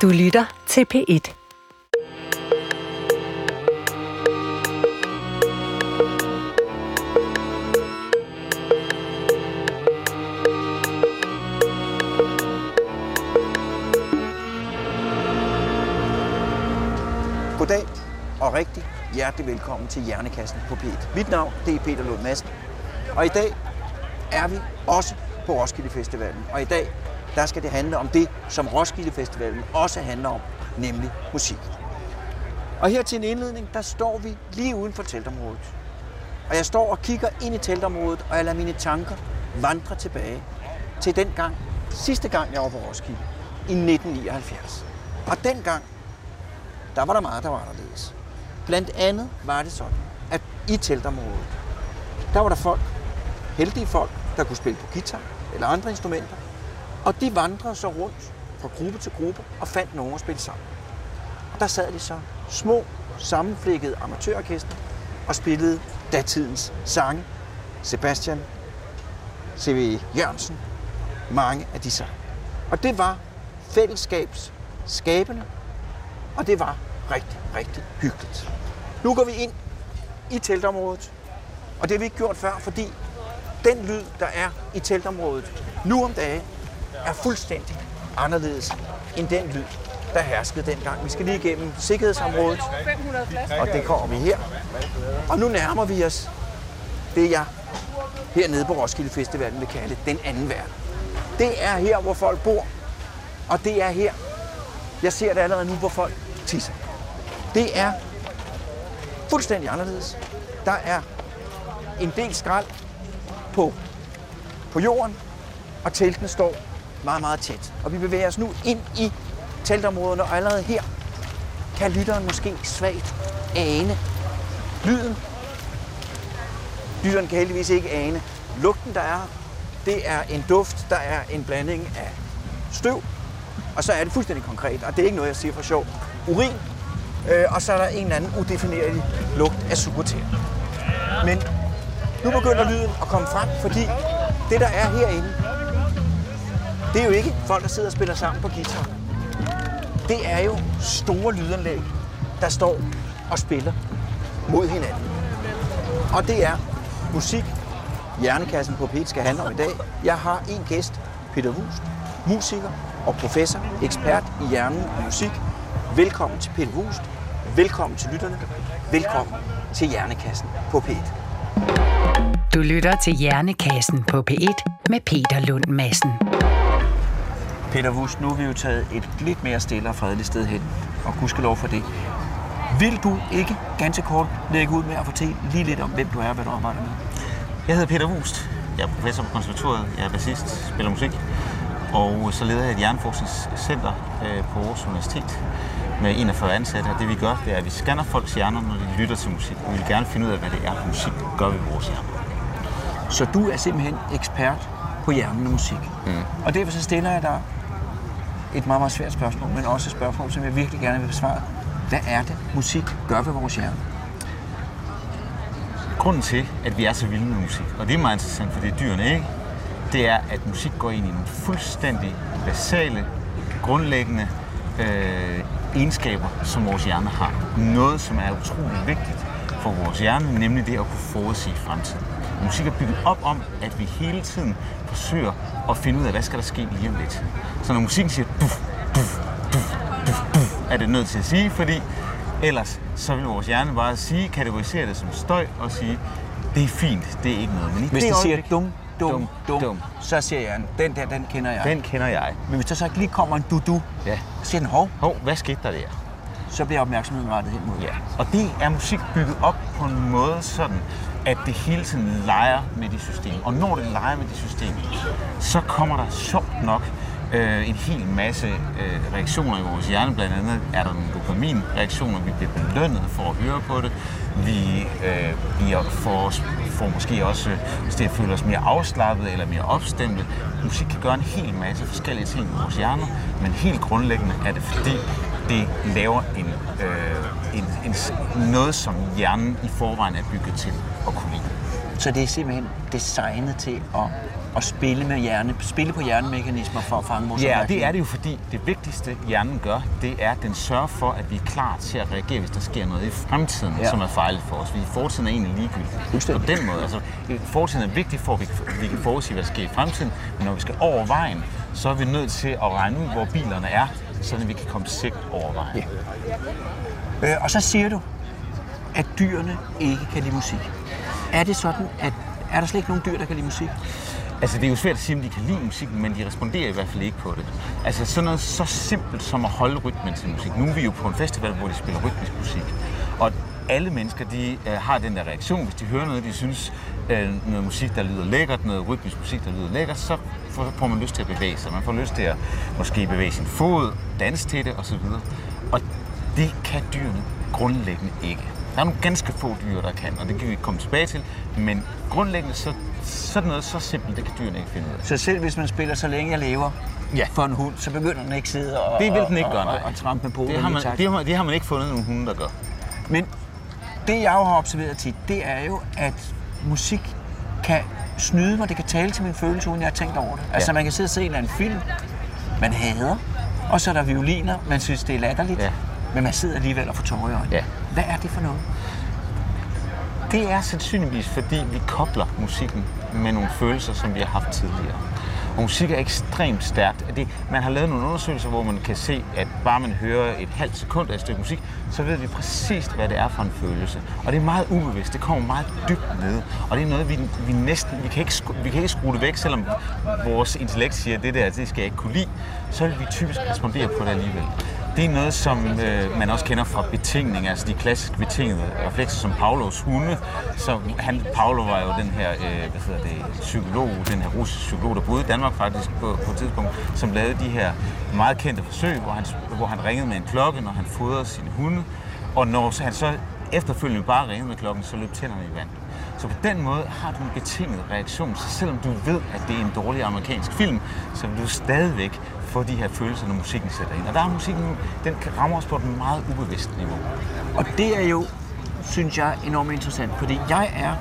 Du lytter til P1. Goddag og rigtig hjertelig velkommen til Hjernekassen på P1. Mit navn det er Peter Lund Madsen, og i dag er vi også på Roskilde Festivalen. Og i dag der skal det handle om det, som Roskilde Festivalen også handler om, nemlig musik. Og her til en indledning, der står vi lige uden for teltområdet. Og jeg står og kigger ind i teltområdet, og jeg lader mine tanker vandre tilbage til sidste gang jeg var på Roskilde, i 1979. Og dengang, der var der meget, der var anderledes. Blandt andet var det sådan, at i teltområdet, der var der folk, heldige folk, der kunne spille på guitar eller andre instrumenter. Og de vandrede så rundt fra gruppe til gruppe og fandt nogen at spille sammen. Og der sad de så små, sammenflækkede amatørorkester og spillede datidens sange. Sebastian, C.V. Jørgensen, mange af de sange. Og det var fællesskabsskabende, og det var rigtig, rigtig hyggeligt. Nu går vi ind i teltområdet, og det har vi ikke gjort før, fordi den lyd, der er i teltområdet nu om dagen, er fuldstændig anderledes end den lyd, der herskede dengang. Vi skal lige igennem sikkerhedsområdet, og det kommer vi her. Og nu nærmer vi os det, jeg hernede på Roskilde Festivalen vil kalde den anden verden. Det er her, hvor folk bor, og det er her, jeg ser det allerede nu, hvor folk tisser. Det er fuldstændig anderledes. Der er en del skrald på jorden, og teltene står meget, meget tæt. Og vi bevæger os nu ind i teltområderne, og allerede her kan lytteren måske svagt ane lyden. Lytteren kan heldigvis ikke ane lugten, der er her. Det er en duft, der er en blanding af støv, og så er det fuldstændig konkret, og det er ikke noget, jeg siger for sjov. Urin, og så er der en eller anden udefinerlig lugt af sure. Men nu begynder lyden at komme frem, fordi det, der er herinde, det er jo ikke folk, der sidder og spiller sammen på guitar. Det er jo store lydanlæg, der står og spiller mod hinanden. Og det er musik, Hjernekassen på P1 skal handle om i dag. Jeg har en gæst, Peter Vuust, musiker og professor, ekspert i hjernen og musik. Velkommen til Peter Vuust. Velkommen til lytterne. Velkommen til Hjernekassen på P1. Du lytter til Hjernekassen på P1 med Peter Lund Madsen. Peter Vuust, nu er vi jo taget et lidt mere stille og fredeligt sted hen, og gudskelov for det. Vil du ikke ganske kort lægge ud med at fortælle lige lidt om, hvem du er og hvad du arbejder med? Jeg hedder Peter Vuust. Jeg er professor på konservatoriet. Jeg er bassist, spiller musik. Og så leder jeg et hjerneforskningscenter på Aarhus Universitet med 41 ansatte. Og det vi gør, det er, at vi scanner folks hjerner, når de lytter til musik. Vi vil gerne finde ud af, hvad det er, musik gør ved vores hjerner. Så du er simpelthen ekspert på hjernen og musik. Og derfor så stiller jeg dig et meget, meget svært spørgsmål, men også et spørgsmål, som jeg virkelig gerne vil besvare. Hvad er det, musik gør ved vores hjerne? Grunden til, at vi er så vilde med musik, og det er meget interessant, for det er dyrene, ikke? Det er, at musik går ind i nogle fuldstændig basale, grundlæggende egenskaber, som vores hjerne har. Noget, som er utroligt vigtigt for vores hjerne, nemlig det at kunne forudsige fremtiden. Musik er bygget op om, at vi hele tiden forsøger at finde ud af, hvad skal der ske lige om lidt. Så når musikken siger duf, duf, duf, duf, duf, er det nødt til at sige, fordi ellers så vil vores hjerne bare kategorisere det som støj og sige, det er fint, det er ikke noget. Men hvis det siger dum, så siger jeg, den kender jeg. Den kender jeg. Men hvis der så ikke lige kommer en du, ja, så siger den hov, hvad skete der der? Så bliver opmærksomheden rettet hen mod. Ja, og det er musik bygget op på en måde sådan, at det hele tiden leger med de systemer. Og når det leger med de systemer, så kommer der sjovt nok en hel masse reaktioner i vores hjerne. Blandt andet er der nogle dopaminreaktioner, vi bliver belønnet for at høre på det. Vi får måske også til at føle os mere afslappet eller mere opstemte. Musik kan gøre en hel masse forskellige ting i vores hjerner, men helt grundlæggende er det, fordi det laver noget, som hjernen i forvejen er bygget til at kunne lide. Så det er simpelthen designet til at at spille på hjernemekanismer for at fange vores Ja, opmærksomhed? det er det jo, fordi det vigtigste hjernen gør, det er, at den sørger for, at vi er klar til at reagere, hvis der sker noget i fremtiden, som er fejlet for os. Fortiden er egentlig ligegyldig. På den måde. Altså, fortiden er vigtig for, at vi kan forudsige, hvad der sker i fremtiden, men når vi skal over vejen, så er vi nødt til at regne ud, hvor bilerne er, så vi kan komme sikkert over vejen. Ja. Og så siger du, at dyrene ikke kan lide musik. Er det sådan, at er der slet ikke nogen dyr, der kan lide musik? Altså, det er jo svært at sige, om de kan lide musikken, men de responderer i hvert fald ikke på det. Altså, sådan noget så simpelt som at holde rytmen til musik. Nu er vi jo på en festival, hvor de spiller rytmisk musik. Og alle mennesker, de har den der reaktion. Hvis de hører noget, de synes, noget musik, der lyder lækkert, noget rytmisk musik, der lyder lækkert, så får man lyst til at bevæge sig. Man får lyst til at måske bevæge sin fod, danse til det osv. Og det kan dyrene grundlæggende ikke. Der er nogle ganske få dyr, der kan, og det kan vi komme tilbage til. Men grundlæggende, sådan noget så simpelt, det kan dyrene ikke finde ud af. Så selv hvis man spiller Så længe jeg lever for en hund, så begynder den ikke sidde og, det vil den ikke gøre, og trampe med på. Det har man ikke fundet nogen hunde, der gør. Men det, jeg jo har observeret tit, det er jo, at musik kan snyde mig, det kan tale til min følelse, uden jeg har tænkt over det. Altså, man kan sidde og se en eller anden film, man hader, og så er der violiner, man synes, det er latterligt, men man sidder alligevel og får tårer i øjnene. Ja. Hvad er det for noget? Det er sandsynligvis, fordi vi kobler musikken med nogle følelser, som vi har haft tidligere. Og musik er ekstremt stærkt. Man har lavet nogle undersøgelser, hvor man kan se, at bare man hører et halvt sekund af et stykke musik, så ved vi præcis, hvad det er for en følelse. Og det er meget ubevidst, det kommer meget dybt ned. Og det er noget, vi kan ikke skrue det væk, selvom vores intellekt siger, at det skal jeg ikke kunne lide. Så vil vi typisk respondere på det alligevel. Det er noget, som man også kender fra betingning, altså de klassiske betingede reflekser, som Pavlovs hunde. Så Pavlov var jo den her psykolog, den her russiske psykolog, der boede i Danmark faktisk på et tidspunkt, som lavede de her meget kendte forsøg, hvor han ringede med en klokke, når han fodrede sine hunde. Og når han så efterfølgende bare ringede med klokken, så løb tænderne i vand. Så på den måde har du en betinget reaktion, så selvom du ved, at det er en dårlig amerikansk film, så vil du stadigvæk få de her følelser, når musikken sætter ind. Og der er musikken, den kan ramme os på et meget ubevidst niveau. Og det er jo, synes jeg, enormt interessant, fordi jeg er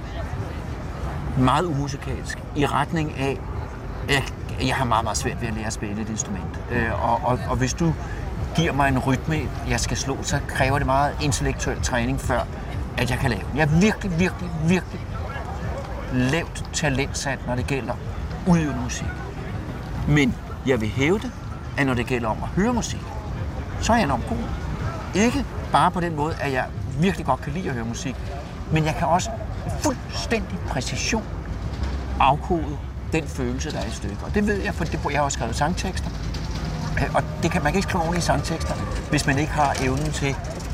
meget umusikalsk i retning af, jeg har meget, meget svært ved at lære at spille et instrument. Og hvis du giver mig en rytme, jeg skal slå, så kræver det meget intellektuel træning, før at jeg kan lave den. Jeg er virkelig, virkelig, virkelig lavt talentsat, når det gælder udøvende musik. Men jeg vil hævde, at når det gælder om at høre musik, så er jeg enormt god. Ikke bare på den måde, at jeg virkelig godt kan lide at høre musik, men jeg kan også fuldstændig præcision afkode den følelse, der er i stykket. Og det ved jeg, for jeg har også skrevet sangtekster. Og det kan man ikke skrive ordentlige sangtekster, hvis man ikke har evnen til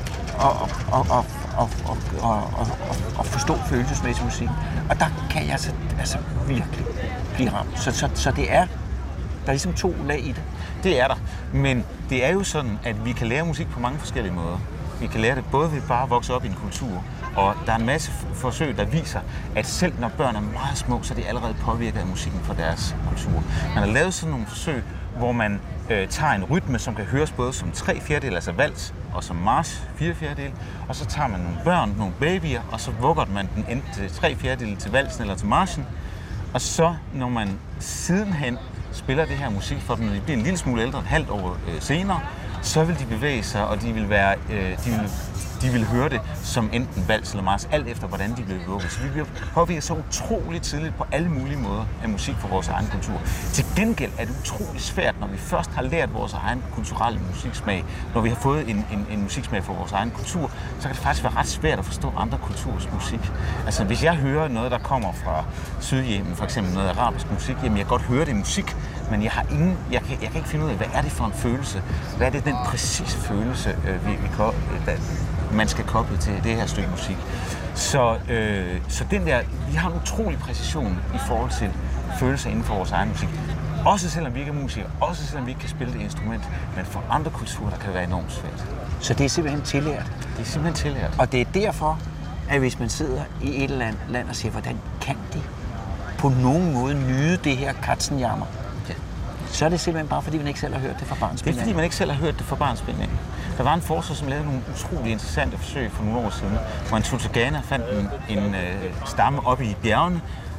at forstå følelsesmæssig musik. Og der kan jeg altså virkelig blive ramt. Så det er, der er ligesom 2 lag i det. Det er der, men det er jo sådan, at vi kan lære musik på mange forskellige måder. Vi kan lære det både ved bare at vokse op i en kultur, og der er en masse forsøg, der viser, at selv når børn er meget små, så er de allerede påvirket af musikken fra deres kultur. Man har lavet sådan nogle forsøg, hvor man tager en rytme, som kan høres både som 3/4, altså vals, og som march, 4/4, og så tager man nogle børn, nogle babyer, og så vugger man den enten til 3/4 til valsen eller til marchen. Og så, når man sidenhen spiller det her musik for dem, når de bliver en lille smule ældre, et halvt år senere, så vil de bevæge sig, og de vil høre det som enten vals eller march, alt efter hvordan de bliver vugget. Så vi bliver påvirket så utroligt tidligt på alle mulige måder af musik for vores egen kultur. Til gengæld er det utroligt svært, når vi først har lært vores egen kulturelle musiksmag, når vi har fået en musiksmag for vores egen kultur, så kan det faktisk være ret svært at forstå andre kulturs musik. Altså hvis jeg hører noget, der kommer fra Sydyemen, for eksempel noget arabisk musik, jamen jeg kan godt høre det i musik, men jeg kan ikke finde ud af, hvad er det for en følelse? Hvad er det den præcise følelse, man skal koble til det her stykke musik? Så den der, vi har en utrolig præcision i forhold til følelser inden for vores egen musik. Også selvom vi ikke er musikere, også selvom vi ikke kan spille det instrument, men for andre kulturer, der kan være enormt svært. Så det er simpelthen tillært? Det er simpelthen tillært. Og det er derfor, at hvis man sidder i et eller andet land og siger, hvordan kan de på nogen måde nyde det her katzenjammer, så er det simpelthen bare, fordi man ikke selv har hørt det fra barnsben. Det er, fordi man ikke selv har hørt det fra barnsben. Der var en forsker, som lavede nogle utrolig interessante forsøg for nogle år siden, hvor en Tutagana fandt en stamme oppe i bjergene,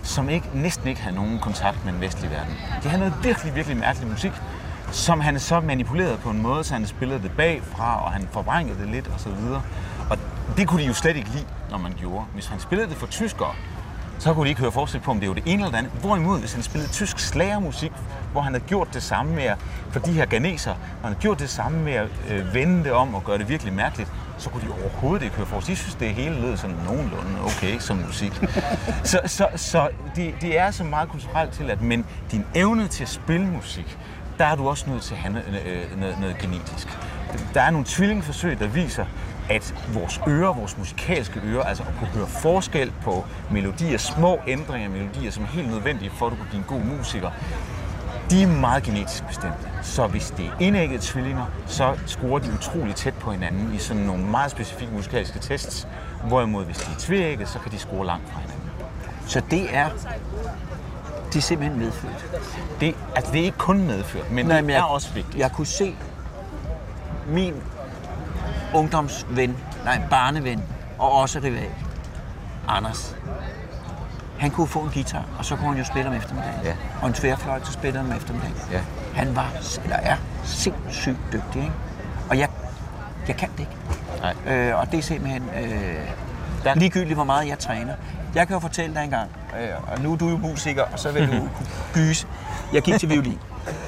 som næsten ikke havde nogen kontakt med den vestlige verden. De havde noget virkelig, virkelig mærkelig musik, som han så manipulerede på en måde, så han spillede det bagfra, og han forvrængede det lidt og så videre. Og det kunne de jo slet ikke lide, når man gjorde. Hvis han spillede det for tyskere, så kunne de ikke høre forskel på, om det var det ene eller det andet. Hvorimod, hvis han spillede tysk slagermusik, hvor han havde gjort det samme med, for de her ghanesere, han havde gjort det samme med at vende det om og gøre det virkelig mærkeligt, så kunne de overhovedet ikke høre forskel. De synes, det hele lød sådan nogenlunde okay som musik. Så det er så meget kulturelt til, at men din evne til at spille musik, der er du også nødt til at have noget genetisk. Der er nogle tvillingforsøg, der viser, at vores musikalske ører, altså at kunne høre forskel på melodier, små ændringer af melodier, som er helt nødvendige for, at du kan blive en god musiker, de er meget genetisk bestemte. Så hvis det er enæggede tvillinger, så scorer de utroligt tæt på hinanden i sådan nogle meget specifikke musikalske tests, hvorimod hvis de er tveæggede, så kan de score langt fra hinanden. Så det er simpelthen medfødt? Det er ikke kun medfødt, men det er også vigtigt. Jeg kunne se min barneven og også rival, Anders. Han kunne få en guitar, og så kunne han jo spille om eftermiddagen. Ja. Og en tværfløjte, så spillede han om eftermiddagen. Ja. Han er sindssygt dygtig, ikke? Og jeg kan det ikke. Og det er simpelthen ligegyldigt, hvor meget jeg træner. Jeg kan jo fortælle dig engang, og nu er du jo musiker, og så vil du kunne gyse. Jeg gik til violin.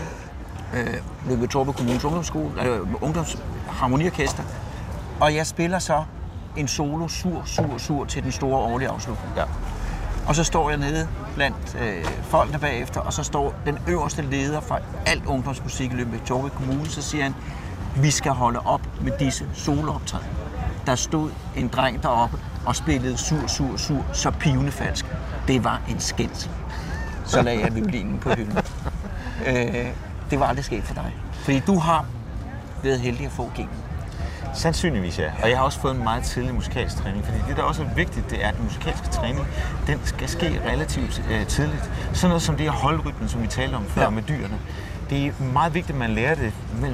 Ved Torpe Kommunes ungdomsharmoniorkester. Og jeg spiller så en solo sur til den store årlige afslutning. Ja. Og så står jeg nede blandt folkene bagefter, og så står den øverste leder for alt ungdomsmusik i Lyngby Torpe Kommune, så siger han, vi skal holde op med disse solooptræden. Der stod en dreng deroppe og spillede sur, så pivende falsk. Det var en skændsel. Så lagde jeg violinen på hylden. Det var aldrig sket for dig. Fordi du har været heldig at få genen. Sandsynligvis, ja. Og jeg har også fået en meget tidlig musikalsk træning, fordi det, der også er vigtigt, det er, at den musikalske træning, den skal ske relativt tidligt. Sådan noget som det her holdrytmen, som vi talte om før med dyrene. Det er meget vigtigt, at man lærer det,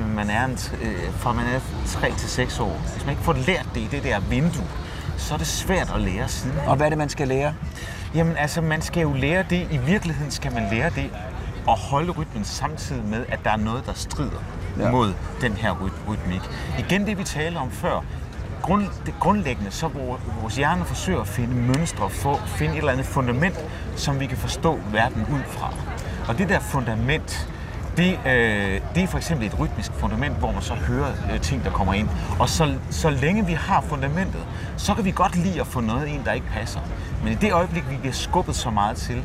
fra man er 3 til 6 år. Hvis man ikke får lært det i det der vindue, så er det svært at lære siden. Og hvad er det, man skal lære? Jamen altså, man skal jo lære det. I virkeligheden skal man lære det at holde rytmen samtidig med, at der er noget, der strider mod den her rytmik. Igen det, vi talte om før. Grundlæggende, så vores hjerne forsøger at finde mønstre, finde et eller andet fundament, som vi kan forstå verden ud fra. Og det der fundament, det er for eksempel et rytmisk fundament, hvor man så hører ting, der kommer ind. Og så længe vi har fundamentet, så kan vi godt lide at få noget ind, der ikke passer. Men i det øjeblik, vi bliver skubbet så meget til,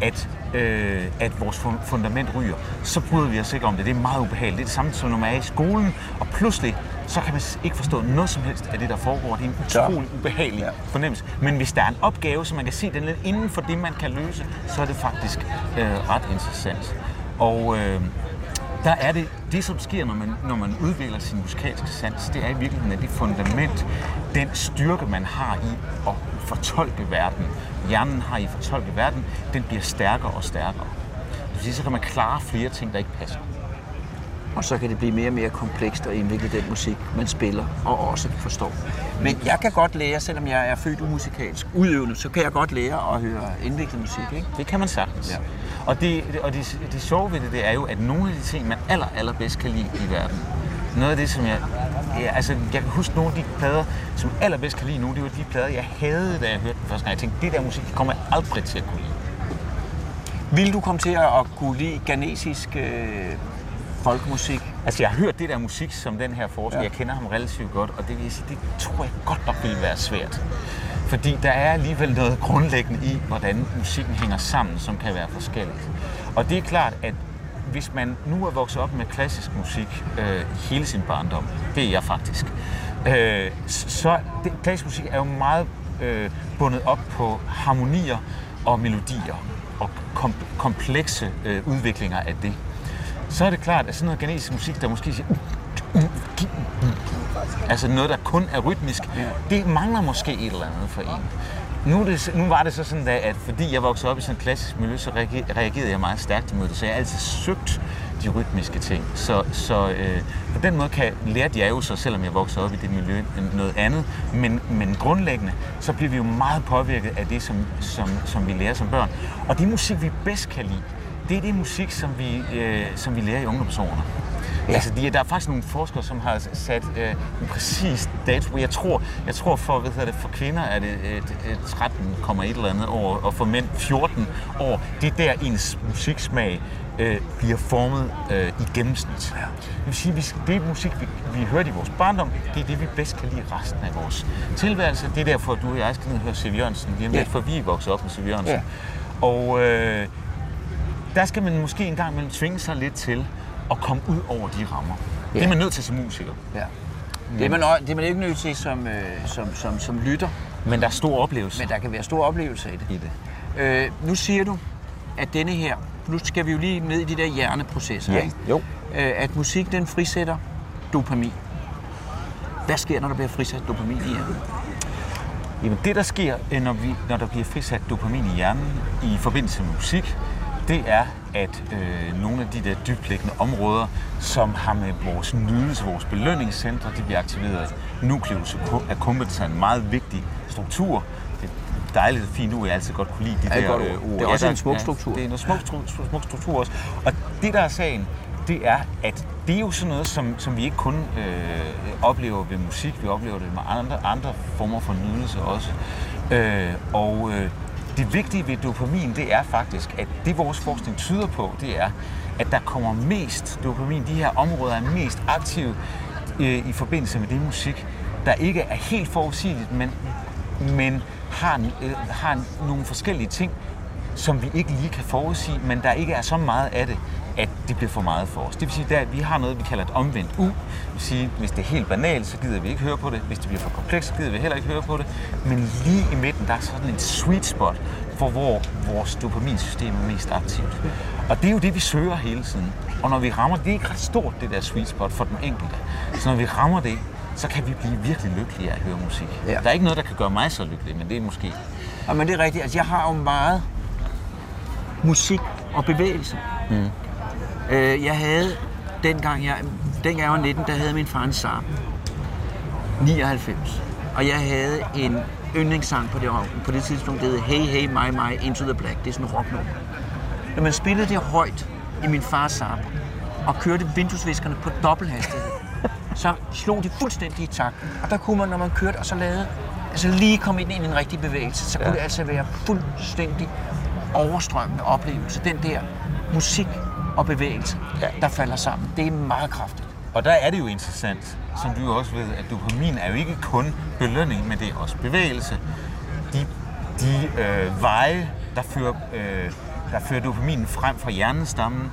at vores fundament ryger, så bryder vi os ikke om det. Det er meget ubehageligt. Det er det samme, som når man er i skolen, og pludselig så kan man ikke forstå noget som helst af det, der foregår. Det er en utrolig ubehagelig fornemmelse. Men hvis der er en opgave, så man kan se den lidt inden for det, man kan løse, så er det faktisk ret interessant. Og der er det som sker, når man udvikler sin musikalske sans, det er i virkeligheden, at det fundament, den styrke, man har i at fortolke verden, hjernen har i at fortolke verden, den bliver stærkere og stærkere. Det vil sige, så kan man klare flere ting, der ikke passer. Og så kan det blive mere og mere komplekst at indvikle den musik, man spiller og også forstår. Men jeg kan godt lære, selvom jeg er født umusikalsk udøvende, så kan jeg godt lære at høre indviklet musik, ikke? Det kan man sagtens. Ja. Og det sjove ved det er jo, at nogle af de ting, man allerbedst kan lide i verden, noget af det, som jeg kan huske nogle af de plader, som allerbedst kan lide nu, det var de plader, jeg havde, da jeg hørte den første gang. Jeg tænkte, det der musik kommer jeg aldrig til at kunne lide. Vil du komme til at kunne lide ghanesisk folkemusik? Altså, jeg har hørt det der musik, som den her forsker. Jeg kender ham relativt godt, og det vil sige, det tror jeg godt nok ville være svært. Fordi der er alligevel noget grundlæggende i, hvordan musikken hænger sammen, som kan være forskelligt. Og det er klart, at hvis man nu er vokset op med klassisk musik hele sin barndom, det er jeg faktisk, så klassisk musik er jo meget bundet op på harmonier og melodier og komplekse udviklinger af det. Så er det klart, at sådan noget ghanesisk musik, der måske siger altså noget, der kun er rytmisk, det mangler måske et eller andet for en. Nu var det så sådan, at fordi jeg voksede op i sådan et klassisk miljø, så reagerede jeg meget stærkt imod det, så jeg har altid søgt de rytmiske ting. Så på den måde lærte jeg jo så, selvom jeg voksede op i det miljø, noget andet. Men grundlæggende, så bliver vi jo meget påvirket af det, som vi lærer som børn. Og det musik, vi bedst kan lide, det er det musik, som vi lærer i ungdomsårene. Ja. Altså, der er faktisk nogle forskere, som har sat en præcis dato. Jeg tror for kvinder er det 13,1 eller andet år, og for mænd 14 år. Det er der ens musiksmag bliver formet i gennemsnit. Ja. Det vil sige, det musik, vi hørte i vores barndom, det er det, vi bedst kan lide resten af vores tilværelse. Det er derfor, at du og jeg skal ned og høre C.V. Jørgensen lige om lidt, for vi er vokset op med C.V. Jørgensen. Ja. Og der skal man måske en gang imellem tvinge sig lidt til at komme ud over de rammer. Ja. Det er man nødt til som musiker. Ja. Det er man ikke nødt til som lytter. Men der er stor oplevelse. Men der kan være stor oplevelse i det. Nu siger du, at denne her, nu skal vi jo lige ned i de der hjerneprocesser, ja. Ikke? Jo. At musik, den frisætter dopamin. Hvad sker, når der bliver frisat dopamin i hjernen? Jamen det, der sker, når der bliver frisat dopamin i hjernen i forbindelse med musik, det er, at nogle af de der dybtliggende områder, som har med vores nydelse, vores belønningscentre, de bliver aktiveret. Nucleus accumbens er en meget vigtig struktur. Det er dejligt og fint ord, jeg altid godt kunne lide de der ord. Det er også en smuk struktur. Det er en smuk struktur også. Og det, der er sagen, det er, at det er jo sådan noget, som vi ikke kun oplever ved musik, vi oplever det med andre former for nydelse også. Det vigtige ved dopamin, det er faktisk, at det vores forskning tyder på, det er, at der kommer mest dopamin. De her områder er mest aktive i forbindelse med det musik, der ikke er helt forudsigeligt, men har nogle forskellige ting, som vi ikke lige kan forudsige, men der ikke er så meget af det, at det bliver for meget for os. Det vil sige, at vi har noget, vi kalder et omvendt U. Det vil sige, hvis det er helt banalt, så gider vi ikke høre på det. Hvis det bliver for komplekst, så gider vi heller ikke høre på det. Men lige i midten, der er sådan en sweet spot, hvor vores dopaminsystem er mest aktivt. Og det er jo det, vi søger hele tiden. Og når vi rammer, det er ikke ret stort, det der sweet spot for den enkelte. Så når vi rammer det, så kan vi blive virkelig lykkelige af at høre musik. Ja. Der er ikke noget, der kan gøre mig så lykkelig, men det er måske... Ja, men det er rigtigt. Altså, jeg har jo meget musik og bevægelse. Mm. Jeg havde, dengang jeg var 19, der havde min far en Saab 99. Og jeg havde en yndlingssang på det tidspunkt, der hed Hey Hey My My Into the Black. Det er sådan en rocknummer. Når man spillede det højt i min fars Saab og kørte vinduesviskerne på dobbelthastighed, så slog de fuldstændig i takt. Og der kunne man, når man kørte og så lavede, altså lige komme ind i en rigtig bevægelse, så kunne det altså være fuldstændig overstrømmende oplevelse. Den der musik og bevægelse, der falder sammen. Det er meget kraftigt. Og der er det jo interessant, som du også ved, at dopamin er jo ikke kun belønning, men det er også bevægelse. De veje, der fører dopaminen frem fra hjernestammen,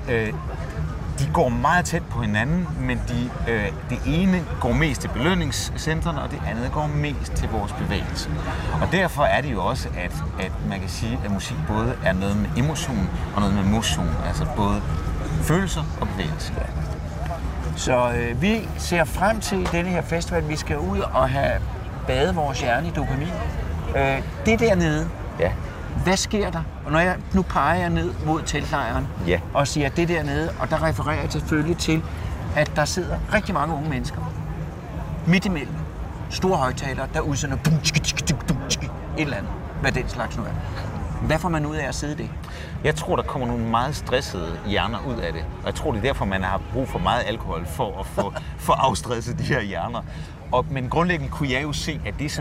de går meget tæt på hinanden, men det ene går mest til belønningscentrene, og det andet går mest til vores bevægelse. Og derfor er det jo også, at man kan sige, at musik både er noget med emotion og noget med motion, altså både følelser og bevægelse. Så vi ser frem til denne her festival. Vi skal ud og have badet vores hjerne i dopamin. Det dernede, hvad sker der? Og når nu peger jeg ned mod teltlejren og siger, at det dernede, og der refererer jeg selvfølgelig til, at der sidder rigtig mange unge mennesker midt imellem store højtalere, der udsender et eller andet, hvad den slags nu er. Hvad får man ud af at sidde det? Jeg tror, der kommer nogle meget stressede hjerner ud af det. Og jeg tror, det er derfor, man har brug for meget alkohol for at få afstresset de her hjerner. Men grundlæggende kunne jeg jo se, at det, som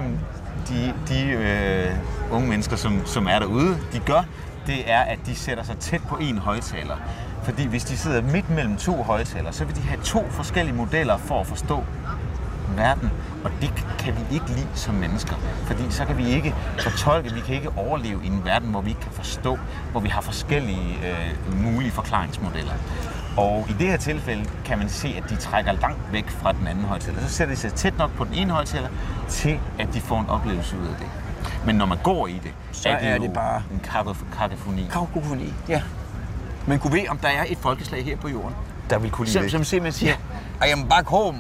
de unge mennesker, som er derude, de gør, det er, at de sætter sig tæt på en højtaler. Fordi hvis de sidder midt mellem to højtalere, så vil de have to forskellige modeller for at forstå verden, og det kan vi ikke lide som mennesker, fordi så kan vi ikke fortolke, vi kan ikke overleve i en verden, hvor vi ikke kan forstå, hvor vi har forskellige mulige forklaringsmodeller. Og i det her tilfælde kan man se, at de trækker langt væk fra den anden højtaler. Så sætter de sig tæt nok på den ene højtaler, til at de får en oplevelse ud af det. Men når man går i det, så er det bare en kakofoni. Kakofoni, ja. Men kunne vi, om der er et folkeslag her på jorden, der vil kunne lide det. Som simpelthen siger, I am back home.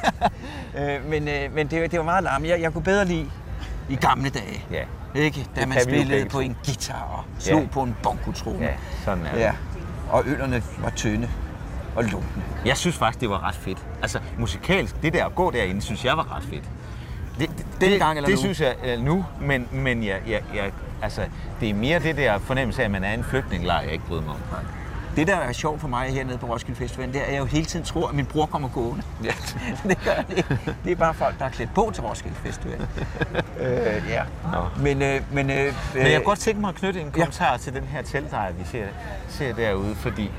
men det var meget larm. Jeg kunne bedre lide i gamle dage. Ja. Ikke? Da man spillede på en guitar og slog på en bongotrone. Ja, sådan er det. Ja. og øllerne var tynde og lunkne. Jeg synes faktisk, det var ret fedt. Altså musikalsk, det der at gå derinde, synes jeg var ret fedt. Det synes jeg nu, men altså, det er mere det der fornemmelse af, at man er en flygtningelejr, jeg ikke bryder mig om. Det, der er sjovt for mig hernede på Roskilde Festival, det er, at jeg jo hele tiden tror, at min bror kommer gående. Ja. Det gør det. Det er bare folk, der er klædt på til Roskilde Festival. Ja. Men jeg kan godt tænke mig at knytte en kommentar til den her teltlejr, vi ser derude, fordi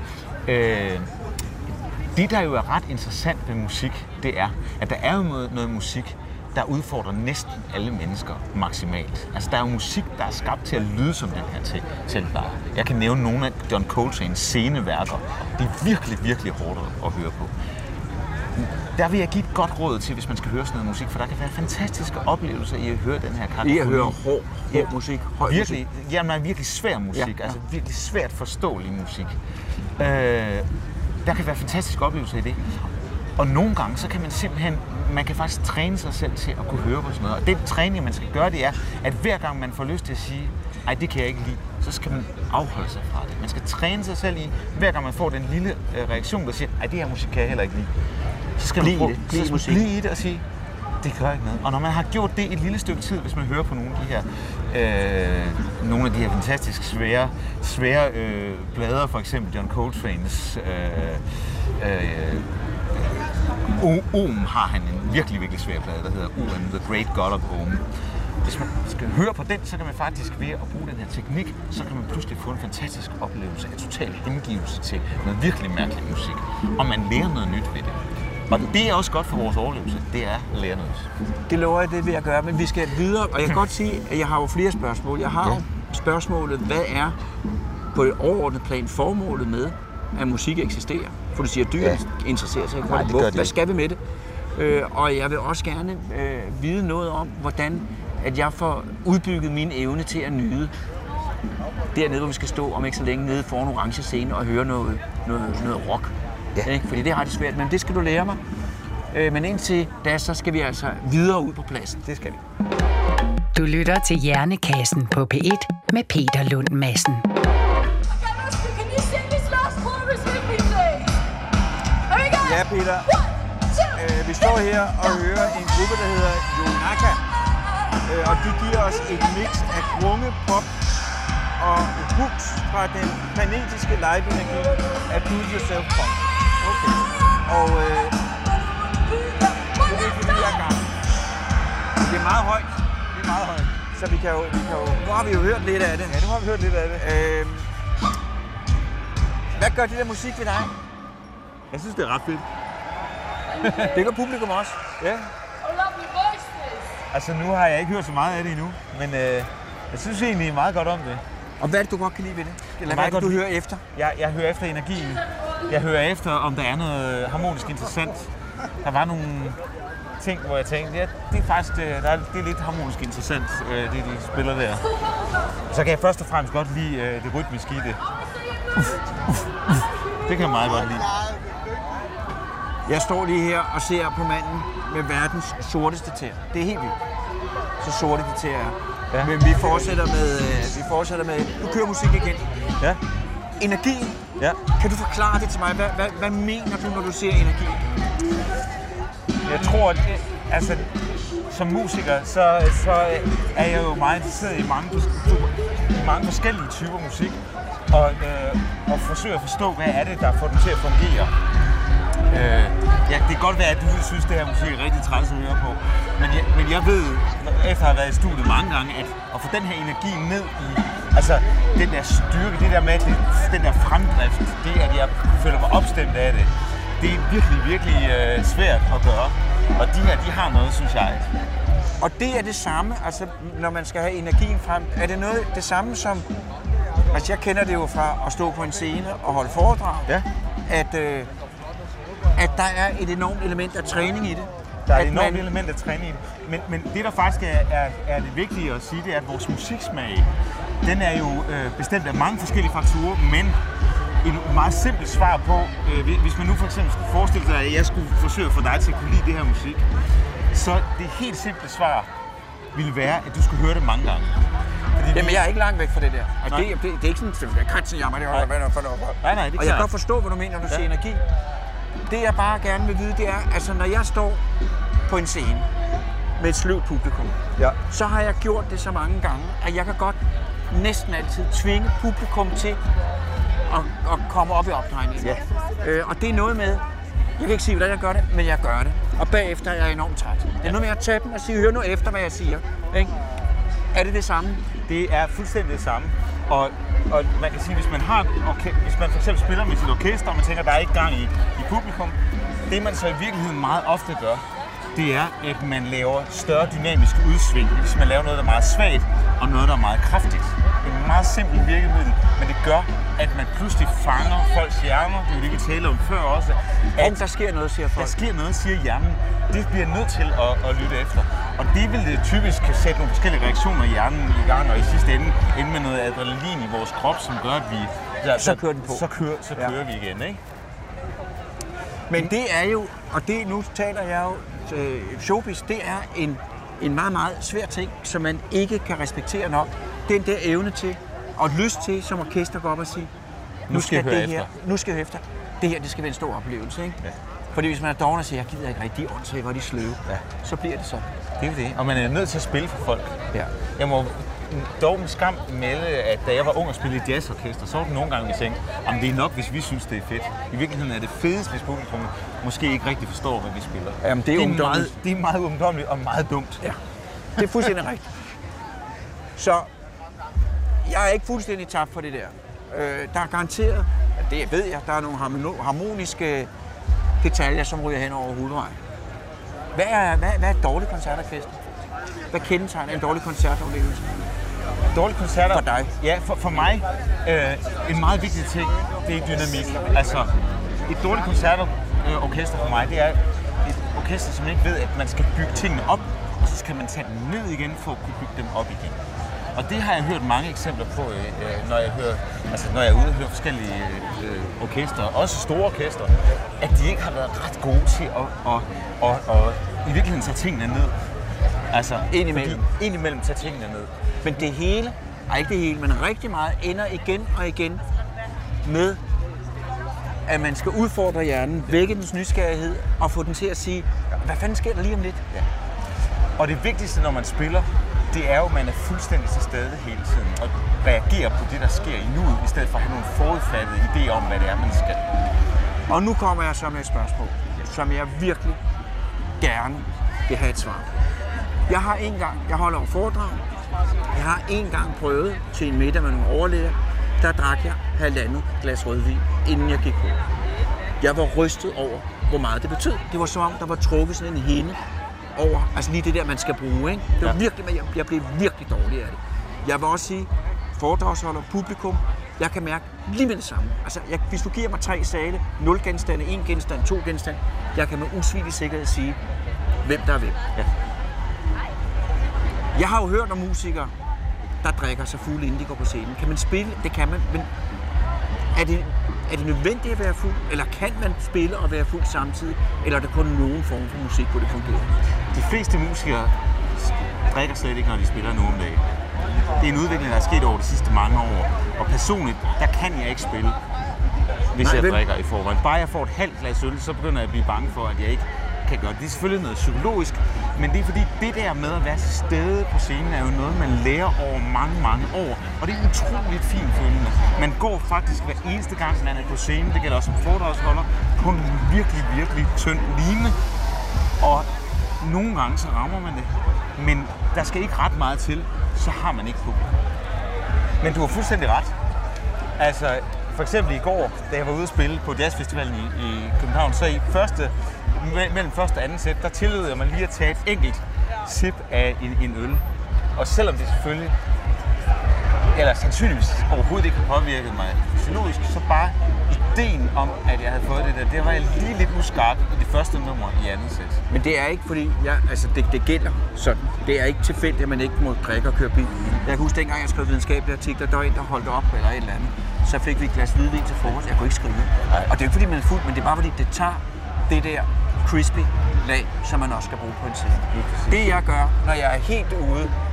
det, der jo er ret interessant ved musik, det er, at der er jo noget musik, der udfordrer næsten alle mennesker maksimalt. Altså, der er jo musik, der er skabt til at lyde som den her teltlejr. Jeg kan nævne nogle af John Coltrane's sceneværker. Det er virkelig, virkelig hårdt at høre på. Der vil jeg give et godt råd til, hvis man skal høre sådan noget musik, for der kan være fantastiske oplevelser i at høre den her kakofoni. I at høre hård musik, høj virkelig, musik. Jamen, virkelig svær musik, altså virkelig svært forståelig musik. Der kan være fantastiske oplevelser i det. Og nogle gange, så kan man simpelthen, man kan faktisk træne sig selv til at kunne høre på sådan noget. Og den træning, man skal gøre, det er, at hver gang man får lyst til at sige, ej, det kan jeg ikke lide, så skal man afholde sig fra det. Man skal træne sig selv i, hver gang man får den lille reaktion, der siger, ej, det her musik kan jeg heller ikke lide. Så skal man blive i det og sige, det gør ikke noget. Og når man har gjort det et lille stykke tid, hvis man hører på nogle af de her fantastisk svære plader, for eksempel John Coltrane's Om har han en virkelig, virkelig svær plade, der hedder Om, The Great God of Om. Hvis man skal høre på den, så kan man faktisk ved at bruge den her teknik, så kan man pludselig få en fantastisk oplevelse af total hengivelse til noget virkelig mærkelig musik. Og man lærer noget nyt ved det. Og det er også godt for vores overlevelse, det er at lære noget. Det lover jeg, det vil jeg gøre, men vi skal videre, og jeg kan godt sige, at jeg har jo flere spørgsmål. Jeg har jo spørgsmålet, hvad er på et overordnet plan formålet med, at musik eksisterer? For du siger, at dyr interesserer sig for det. Hvad skal vi med det? Og jeg vil også gerne vide noget om, hvordan at jeg får udbygget min evne til at nyde dernede, hvor vi skal stå om ikke så længe nede foran en orange scene og høre noget rock. Ja. Fordi det har det svært, men det skal du lære mig. Men indtil da, så skal vi altså videre ud på pladsen. Det skal vi. Du lytter til Hjernekassen på P1 med Peter Lund Madsen. Ja, Peter. Vi står her og hører en gruppe, der hedder Jonaka. Og de giver os et mix af grunge, pop og hooks fra den planetiske live-energi af Do It Yourself Punk. Okay. Og det er gang. Det er meget højt. Det er meget højt. Så vi kan jo... Nu har vi jo hørt lidt af det. Ja, nu har vi hørt lidt af det. Hvad gør det der musik ved dig? Jeg synes, det er ret fedt. Det gør publikum også. Ja. Altså, nu har jeg ikke hørt så meget af det endnu, men jeg synes egentlig meget godt om det. Og hvad er det, du godt kan lide ved det? Eller hvad er det, du hører efter? Jeg hører efter energien. Jeg hører efter, om der er noget harmonisk interessant. Der var nogle ting, hvor jeg tænkte, ja, det er faktisk det er lidt harmonisk interessant, det de spiller der. Og så kan jeg først og fremmest godt lide det rytmiske i det. Det kan jeg meget godt lide. Jeg står lige her og ser på manden med verdens sorteste tæer. Det er helt vildt. Så sorte de tæer er. Ja. Men vi fortsætter med... Du kører musik igen. Ja. Energien. Ja. Kan du forklare det til mig? Hvad mener du, når du siger energi? Jeg tror, at altså, som musiker, så er jeg jo meget interesseret i mange forskellige typer musik. Og forsøger at forstå, hvad er det, der får den til at fungere. Ja, det kan godt være, at du synes, det her musik er rigtig træls at høre på. Men jeg ved, efter at have været i studiet mange gange, at få den her energi ned i, altså den der styrke, det der med, den der fremdrift, det at jeg føler mig opstemt af det, det er virkelig, virkelig svært at gøre. Og de her, de har noget, synes jeg. Og det er det samme, altså når man skal have energien frem, er det noget det samme som, altså jeg kender det jo fra at stå på en scene og holde foredrag, ja. At der er et enormt element af træning i det. Der er et enormt element af træning i det. Men det, der faktisk er det vigtige at sige, det er, at vores musiksmag, den er jo bestemt af mange forskellige faktorer, men et meget simpelt svar på, hvis man nu for eksempel skulle forestille sig, at jeg skulle forsøge at få dig til at kunne lide det her musik, så det helt simple svar ville være, at du skulle høre det mange gange. Fordi Jamen, jeg er ikke langt væk fra det der. Altså, det er ikke sådan, at det er kratsenjammer, det holder hvad for noget. Nej, det er og jeg kan godt forstå, hvad du mener, når du siger energi. Det jeg bare gerne vil vide, det er, altså når jeg står på en scene med et sløvt publikum, så har jeg gjort det så mange gange, at jeg kan godt næsten altid tvinge publikum til at komme op i opdrejningen. Ja. Og det er noget med, jeg kan ikke sige, hvordan jeg gør det, men jeg gør det. Og bagefter er jeg enormt træt. Det er noget med at tage dem og sige, hør nu efter, hvad jeg siger. Ikke? Er det det samme? Det er fuldstændig det samme. Og man kan sige, hvis man for eksempel spiller med sit orkester, og man tænker, der er ikke gang i publikum, det man så i virkeligheden meget ofte gør, det er, at man laver større dynamiske udsving. Hvis man laver noget, der er meget svagt, og noget, der er meget kraftigt. Det er et meget simpelt virkemiddel, men det gør, at man pludselig fanger folks hjerner. Det er jo det, vi talte om før også. At der sker noget, siger folk. Der sker noget, siger hjernen. Det bliver nødt til at lytte efter. Og det vil det typisk kan sætte nogle forskellige reaktioner i hjernen i gang, og i sidste ende med noget adrenalin i vores krop, som gør, at vi... Så kører den på. Så kører vi igen, ikke? Men det er jo, og det nu taler jeg jo, showbiz, det er en meget, meget svær ting, som man ikke kan respektere nok. Den der evne til, og lyst til, som orkester går op og sige, nu skal jeg høre efter. Det her, det skal være en stor oplevelse, ikke? Ja. Fordi hvis man er doven og siger, jeg gider ikke rigtig åndssvagt, hvor de sløve, så bliver det sådan. Det er jo det, og man er nødt til at spille for folk. Ja. Jeg må dog med skam melde, at da jeg var ung og spillede i jazzorkester, så var det nogle gange, vi tænkte, om det er nok, hvis vi synes, det er fedt. I virkeligheden er det fedest, hvis publikum måske ikke rigtig forstår, hvad vi spiller. Jamen, det er meget ungdommeligt og meget dumt. Ja, det er fuldstændig rigtigt. Så jeg er ikke fuldstændig tabt for det der. Der er garanteret, det ved jeg, der er nogle harmoniske detaljer, som ryger hen over hovedvejen. Hvad er et dårligt koncertorkester? Hvad kendetegner en dårlig koncertoplevelse? Dårlige koncerter? For dig? Ja, for mig en meget vigtig ting, det er dynamik. Altså, et dårligt koncertorkester for mig, det er et orkester, som ikke ved, at man skal bygge tingene op, og så skal man tage dem ned igen for at kunne bygge dem op igen. Og det har jeg hørt mange eksempler på, når jeg er ude og hører forskellige orkestre, også store orkestre, at de ikke har været ret gode til at i virkeligheden tage tingene ned. Altså, indimellem tage tingene ned. Men det hele, ikke det hele, men rigtig meget, ender igen og igen med, at man skal udfordre hjernen, vække dens nysgerrighed og få den til at sige, hvad fanden sker der lige om lidt? Ja. Og det vigtigste, når man spiller, det er jo, at man er fuldstændig til stede hele tiden og reagerer på det, der sker i nuet, i stedet for at have nogle forudfattede idéer om, hvad det er, man skal. Og nu kommer jeg så med et spørgsmål, som jeg virkelig gerne vil have et svar på. Jeg holder over foredrag, jeg har en gang prøvet til en middag med nogle overlæger, der drak jeg 1,5 glas rødvin, inden jeg gik på. Jeg var rystet over, hvor meget det betød. Det var som om, der var trukket sådan en hinde over, altså lige det der, man skal bruge, ikke? Det var virkelig, jeg blev virkelig dårlig af det. Jeg vil også sige, foredragsholder, publikum, jeg kan mærke lige med det samme. Altså, hvis du giver mig 3 sale, 0 genstande, 1 genstand, 2 genstande, jeg kan med usvigelig sikkerhed sige, hvem der er hvem. Ja. Jeg har jo hørt om musikere, der drikker sig fulde, inden de går på scenen. Kan man spille? Det kan man, men er det nødvendigt at være fuld? Eller kan man spille og være fuld samtidig? Eller er der kun nogen form for musik, hvor det fungerer? De fleste musikere drikker slet ikke, når de spiller nu om dagen. Det er en udvikling, der er sket over de sidste mange år. Og personligt, der kan jeg ikke spille, hvis jeg drikker i forvejen. Bare jeg får et halvt glas øl, så begynder jeg at blive bange for, at jeg ikke kan gøre det. Det er selvfølgelig noget psykologisk, men det er fordi, det der med at være til stede på scenen, er jo noget, man lærer over mange, mange år. Og det er utroligt fint følende. Man går faktisk hver eneste gang, man er på scenen, det gælder også som foredragsholder, på en virkelig, virkelig tynd line. Og nogle gange så rammer man det, men der skal ikke ret meget til, så har man ikke publikum. Men du har fuldstændig ret. Altså, for eksempel i går, da jeg var ude at spille på Jazzfestivalen i København, så mellem første og anden sæt, der tillod jeg mig lige at tage et enkelt sip af en øl. Og selvom det selvfølgelig, eller sandsynligvis overhovedet ikke har påvirket mig fysiologisk, så bare ideen om, at jeg havde fået det var jeg lige lidt uskarp i det første nummer i andet sæt. Men det er ikke fordi, det gælder sådan. Det er ikke tilfældigt, at man ikke må drikke og køre bil. Jeg kan huske, dengang jeg skrev videnskabelige artikler, der var en, der holdt op eller et eller andet. Så fik vi et glas hvidvin til frokost. Jeg kunne ikke skrive. Nej. Og det er ikke fordi, man er fuld, men det er bare fordi, det tager det der crispy lag, som man også skal bruge på en scene. Det jeg gør, når jeg er helt ude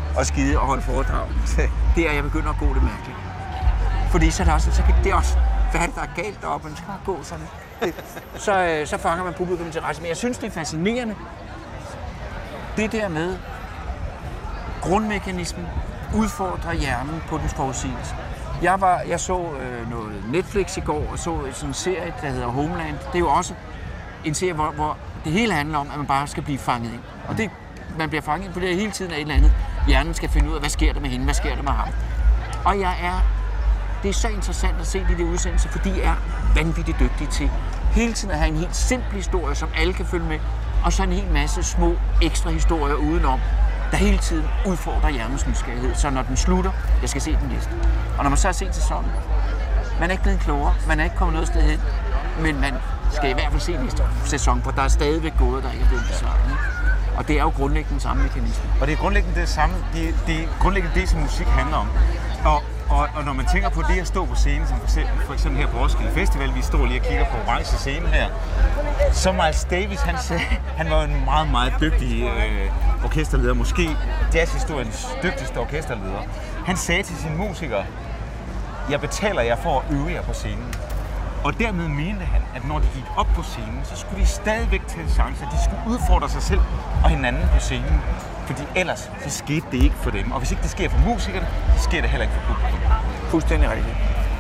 og skide og holde foredrag. Det er, jeg begynder at gå det mærkeligt. Fordi så er det også, så kan det også, hvad er det, der er galt deroppe, man skal bare gå sådan. Så fanger man publikum interesse. Men jeg synes, det er fascinerende, det der med grundmekanismen, udfordrer hjernen på dens forudsigelse. Jeg så noget Netflix i går, og så sådan en serie, der hedder Homeland. Det er jo også en serie, hvor det hele handler om, at man bare skal blive fanget ind. Og det, man bliver fanget ind på det hele tiden af et eller andet. Hjernen skal finde ud af, hvad sker der med hende, hvad sker der med ham. Og det er så interessant at se de der udsendelser, fordi de er vanvittigt dygtige til hele tiden at have en helt simpel historie, som alle kan følge med, og så en hel masse små ekstra historier udenom, der hele tiden udfordrer hjernens nysgerrighed. Så når den slutter, jeg skal se den næste. Og når man så har set sæsonen, man er ikke blevet klogere, man er ikke kommet noget sted hen, men man skal i hvert fald se næste sæson, for der er stadigvæk gåder, der ikke er blevet besvaret. Og det er jo grundlæggende den samme mekanisme. Og det er grundlæggende det samme, det er grundlæggende det, som musik handler om. Og når man tænker på det at stå på scenen, som for eksempel her på Roskilde Festival, vi står lige og kigger på orange scene her, så Miles Davis, han var en meget, meget dygtig orkesterleder, måske jazzhistoriens dygtigste orkesterleder. Han sagde til sine musikere, jeg betaler jer for at øve jer på scenen. Og dermed mente han, at når de gik op på scenen, så skulle de stadigvæk tage chancer. De skulle udfordre sig selv og hinanden på scenen. Fordi ellers så skete det ikke for dem. Og hvis ikke det sker for musikerne, så sker det heller ikke for publikum. Fuldstændig rigtigt.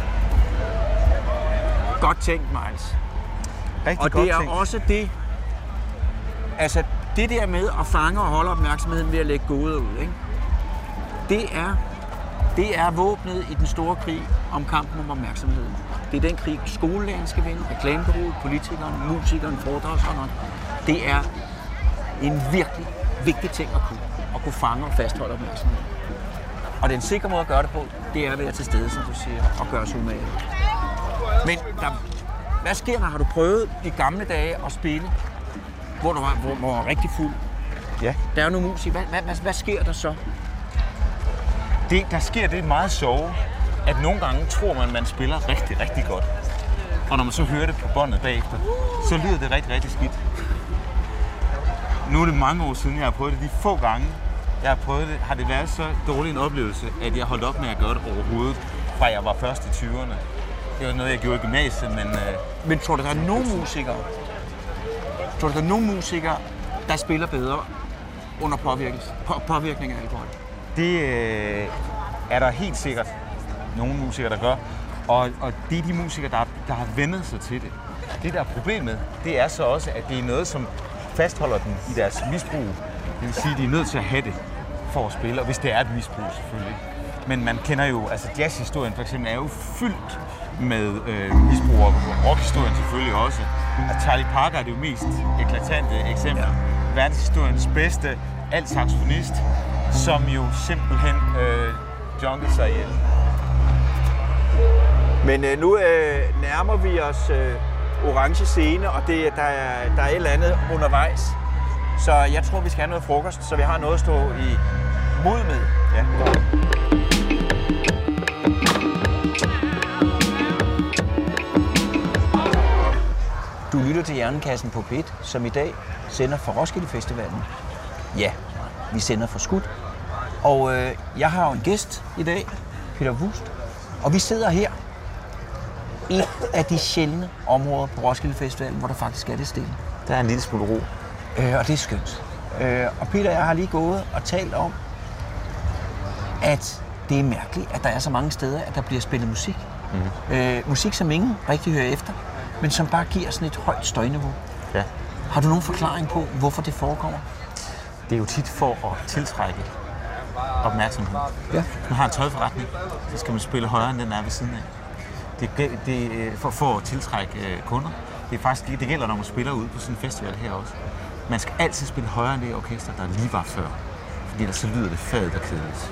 Godt tænkt, Miles. Rigtig og godt det er tænkt. også det, altså det der med at fange og holde opmærksomheden ved at lægge gåder ud, ikke? Det er våbnet i den store krig om kampen om opmærksomheden. Det er den krig, skolelæreren skal vinde, reklamebureauet, politikeren, musikeren, foredragsholderen. Det er en virkelig vigtig ting at kunne fange og fastholde opmærksomheden. Og den sikre måde at gøre det på, det er at være til stede, som du siger, og gøre sig umage. Men hvad sker der? Har du prøvet i gamle dage at spille, hvor du var rigtig fuld? Ja. Der er jo nogle musik. Hvad sker der så? Det, der sker det meget sjove, at nogle gange tror man spiller rigtig, rigtig godt. Og når man så hører det på båndet bagefter, så lyder det rigtig, rigtig skidt. Nu er det mange år siden, jeg har prøvet det. De få gange, jeg har prøvet det, har det været så dårlig en oplevelse, at jeg holdt op med at gøre det overhovedet, fra jeg var først i 20'erne. Det var noget, jeg gjorde i gymnasiet, men... Men tror du, der er nogle musikere, der spiller bedre under påvirkning af alkohol? Det er der helt sikkert nogle musikere, der gør. Og det er de musikere, der har vendet sig til det. Det, der er problemet, det er så også, at det er noget, som fastholder dem i deres misbrug. Det vil sige, at de er nødt til at have det for at spille, og hvis det er et misbrug selvfølgelig. Men man kender jo, altså jazzhistorien for eksempel er jo fyldt med misbrugere, rockhistorien selvfølgelig også. Og Charlie Parker er det jo mest eklatante eksempel. Ja. Verdenshistoriens bedste alt-saxofonist, som jo simpelthen junkede sig ihjel. Men nu nærmer vi os orange scene, og der er et eller andet undervejs. Så jeg tror, vi skal have noget frokost, så vi har noget at stå i mod med. Ja. Du lytter til Hjernekassen på P1, som i dag sender fra Roskilde Festivalen. Ja, vi sender fra Skud. Og jeg har jo en gæst i dag, Peter Vuust. Og vi sidder her i et af de sjældne områder på Roskilde Festivalen, hvor der faktisk er det stille. Der er en lille smule ro. Og det er skønt. Og Peter og jeg har lige gået og talt om, at det er mærkeligt, at der er så mange steder, at der bliver spillet musik. Mm-hmm. Musik, som ingen rigtig hører efter, men som bare giver sådan et højt støjniveau. Ja. Har du nogen forklaring på, hvorfor det forekommer? Det er jo tit for at tiltrække opmærksomhed. Ja. Man har en tøjforretning, så skal man spille højere, end den er ved siden af. Det for at tiltrække kunder. Det er faktisk det gælder, når man spiller ude på sådan en festival her også. Man skal altid spille højere end det orkester, der lige var før. Fordi ellers så lyder det fadet og kedeligt.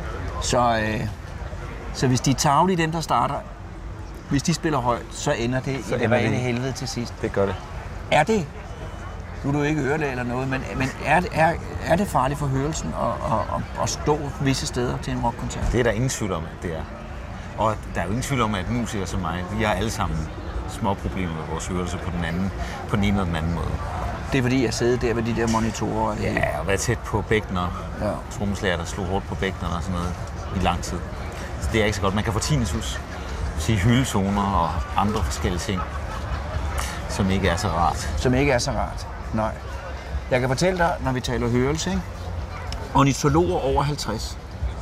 Så hvis de er tarvelige, dem der starter, hvis de spiller højt, så ender det i det rene helvede til sidst. Det gør det. Er det, nu er du ikke ørelæge eller noget, men er det farligt for hørelsen at stå visse steder til en rockkoncert? Det er der ingen tvivl om, at det er. Og der er jo ingen tvivl om, at musikere som mig, vi har alle sammen små problemer med vores hørelse på den ene eller den anden måde. Det er fordi, jeg sidder der ved de der monitorer. Ja, og været tæt på bækkener. Ja. Trommeslager, der slog hårdt på bækkener og sådan noget i lang tid. Så det er ikke så godt. Man kan få tinnitus, sige hyldetoner og andre forskellige ting, som ikke er så rart. Som ikke er så rart, nej. Jeg kan fortælle dig, når vi taler hørelse, ikke? Ornitologer over 50,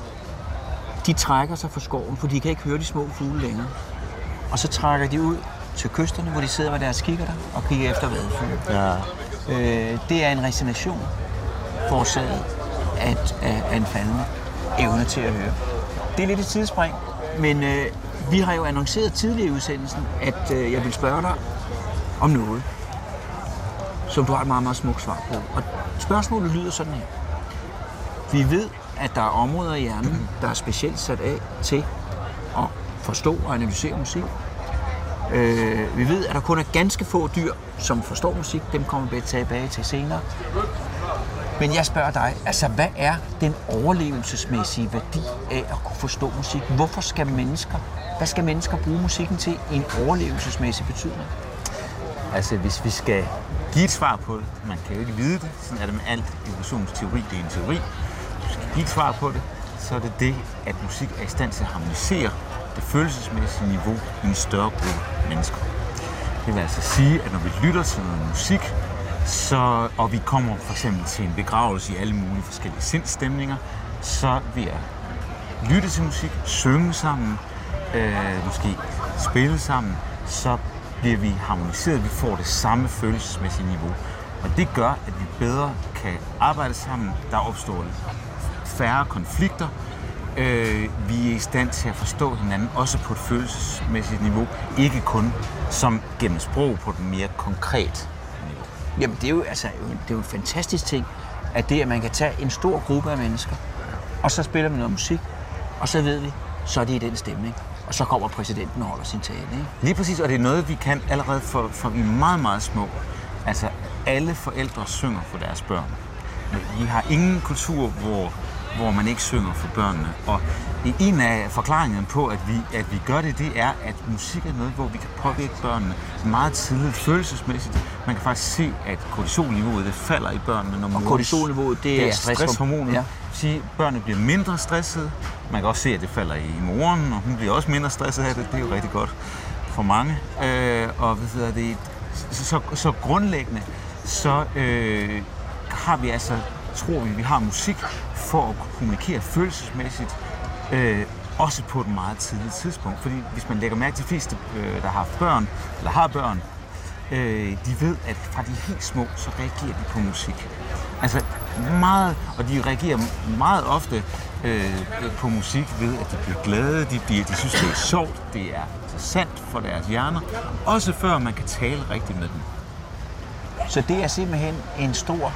de trækker sig fra skoven, for de kan ikke høre de små fugle længere. Og så trækker de ud til kysterne, hvor de sidder med deres kikkerter og kigger efter vadefugle. Ja. Det er en resignation forårsaget af en faldende evne til at høre. Det er lidt et tidsspring, men vi har jo annonceret tidligere i udsendelsen, at jeg vil spørge dig om noget, som du har et meget, meget smukt svar på. Og spørgsmålet lyder sådan her. Vi ved, at der er områder i hjernen, der er specielt sat af til at forstå og analysere musik. Vi ved, at der kun er ganske få dyr, som forstår musik. Dem kommer vi tilbage til senere. Men jeg spørger dig, altså hvad er den overlevelsesmæssige værdi af at kunne forstå musik? Hvad skal mennesker bruge musikken til i en overlevelsesmæssig betydning? Altså hvis vi skal give et svar på det, man kan jo ikke vide det, sådan er det med alt evolutionsteori, det er en teori. Hvis vi skal give et svar på det, så er det det, at musik er i stand til at harmonisere det følelsesmæssige niveau i en større gruppe mennesker. Det vil altså sige, at når vi lytter til noget musik, og vi kommer for eksempel til en begravelse i alle mulige forskellige sindsstemninger, så ved at lytte til musik, synge sammen, måske spille sammen, så bliver vi harmoniseret, vi får det samme følelsesmæssige niveau. Og det gør, at vi bedre kan arbejde sammen, der opstår færre konflikter, vi er i stand til at forstå hinanden, også på et følelsesmæssigt niveau, ikke kun som gennem sprog på den mere konkret niveau. Jamen det er jo en fantastisk ting, at man kan tage en stor gruppe af mennesker, og så spiller man noget musik, og så ved vi, så er det i den stemning. Og så kommer præsidenten og holder sin tale, ikke? Lige præcis, og det er noget, vi kan allerede for vi er meget, meget små. Altså, alle forældre synger for deres børn. Vi har ingen kultur, hvor man ikke synger for børnene. Og en af forklaringerne på, at vi gør det, det er, at musik er noget, hvor vi kan påvirke børnene meget tidligt følelsesmæssigt. Man kan faktisk se, at kortisolniveauet det falder i børnene. Når og kortisolniveauet, det er stresshormonet. Ja. Sige, børnene bliver mindre stressede. Man kan også se, at det falder i moren, og hun bliver også mindre stresset af det. Det er jo rigtig godt for mange. Og så grundlæggende, så har vi altså, tror vi har musik for at kommunikere følelsesmæssigt, også på et meget tidligt tidspunkt. Fordi hvis man lægger mærke til de fleste, der har børn, eller har børn, de ved, at fra de helt små, så reagerer de på musik. Altså meget, og de reagerer meget ofte på musik ved, at de bliver glade, de synes, det er sjovt, det er interessant for deres hjerner, også før man kan tale rigtigt med dem. Så det er simpelthen en stor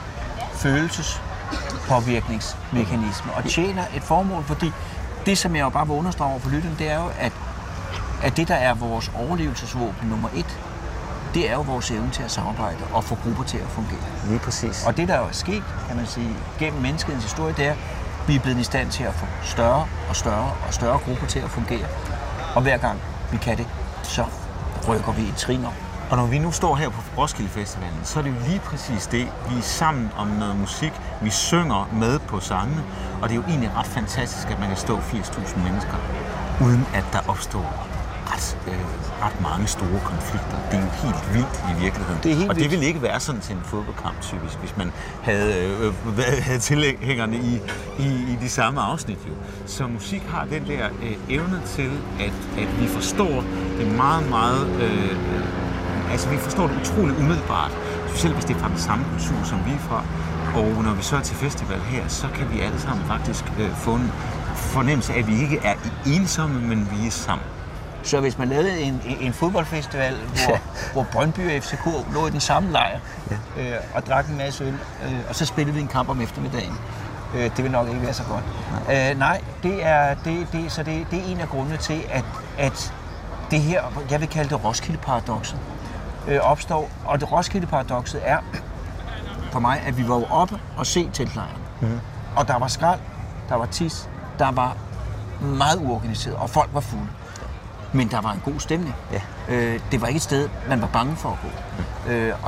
følelsespåvirkningsmekanisme og tjener et formål, fordi det, som jeg jo bare vil understrege over for lytteren, det er jo, at det, der er vores overlevelsesvåben nummer 1, det er jo vores evne til at samarbejde og få grupper til at fungere. Lige præcis. Og det, der jo er sket, kan man sige, gennem menneskets historie, det er, at vi er blevet i stand til at få større og større og større grupper til at fungere. Og hver gang vi kan det, så rykker vi et trin op. Og når vi nu står her på Roskilde Festivalen, så er det jo lige præcis det. Vi er sammen om noget musik, vi synger med på sangene, og det er jo egentlig ret fantastisk, at man kan stå 80.000 mennesker, uden at der opstår ret mange store konflikter. Det er jo helt vildt i virkeligheden. Det ville ikke være sådan til en fodboldkamp typisk, hvis man havde tilhængerne i de samme afsnit. Jo. Så musik har den der evne til, at vi forstår det meget, meget... vi forstår det utroligt umiddelbart, specielt hvis det er fra den samme kultur, som vi er fra. Og når vi så er til festival her, så kan vi alle sammen faktisk få en fornemmelse af, at vi ikke er ensomme, men vi er sammen. Så hvis man lavede en fodboldfestival, hvor Brøndby og FCK lå i den samme lejr og drak en masse øl, og så spillede vi en kamp om eftermiddagen, det vil nok ikke være så godt. Nej, det er en af grundene til, at det her, jeg vil kalde det Roskilde-paradokset, opstår. Og det Roskilde-paradokset er for mig, at vi var oppe og se teltlejren. Mm. Og der var skrald, der var tis, der var meget uorganiseret, og folk var fulde. Men der var en god stemning. Ja. Det var ikke et sted, man var bange for at gå. Og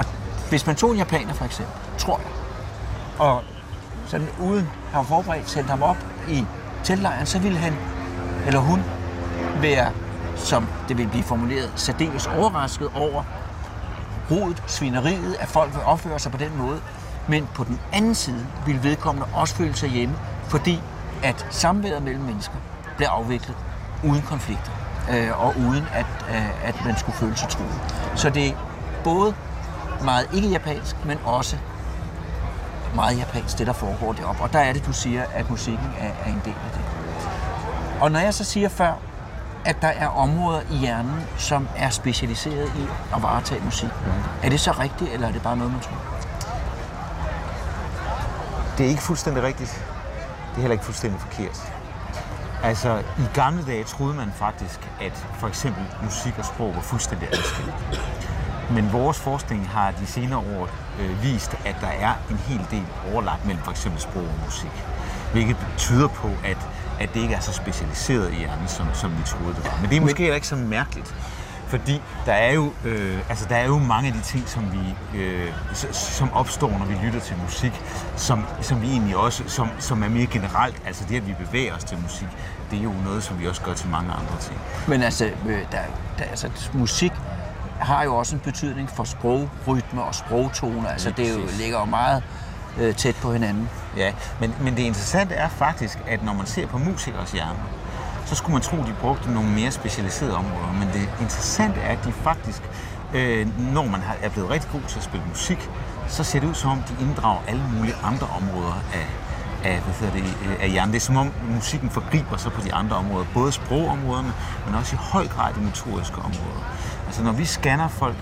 Hvis man tog en japaner for eksempel, tror jeg, og sådan uden har forberedt, sendt ham op i teltlejren, så ville han eller hun være, som det vil blive formuleret, særdeles overrasket over rodet, svineriet, at folk vil opføre sig på den måde. Men på den anden side vil vedkommende også føle sig hjemme, fordi at samværet mellem mennesker bliver afviklet uden konflikter og uden at man skulle føle sig truet. Så det er både meget ikke-japansk, men også meget japansk, det der foregår deroppe. Og der er det, du siger, at musikken er en del af det. Og når jeg så siger før, at der er områder i hjernen, som er specialiseret i at varetage musik, er det så rigtigt, eller er det bare noget, man tror? Det er ikke fuldstændig rigtigt. Det er heller ikke fuldstændig forkert. Altså, i gamle dage troede man faktisk, at for eksempel musik og sprog var fuldstændig adskilt. Men vores forskning har de senere år vist, at der er en hel del overlap mellem for eksempel sprog og musik. Hvilket tyder på, at det ikke er så specialiseret i hjernen, som vi troede det var. Men det er måske heller ikke så mærkeligt. Fordi der er jo mange af de ting, som opstår, når vi lytter til musik, som vi egentlig også, som er mere generelt, altså det, at vi bevæger os til musik, det er jo noget, som vi også gør til mange andre ting. Men altså, musik har jo også en betydning for sprogrytme og sprogtoner, altså det ligger jo meget tæt på hinanden. Ja, men det interessante er faktisk, at når man ser på musikers hjerne, så skulle man tro, at de brugte nogle mere specialiserede områder. Men det interessante er, at de faktisk, når man er blevet rigtig god til at spille musik, så ser det ud som om, de inddrager alle mulige andre områder af hjernen. Det er som om musikken forgriber sig på de andre områder, både sprogområderne, men også i høj grad de motoriske områder. Altså når vi scanner folk,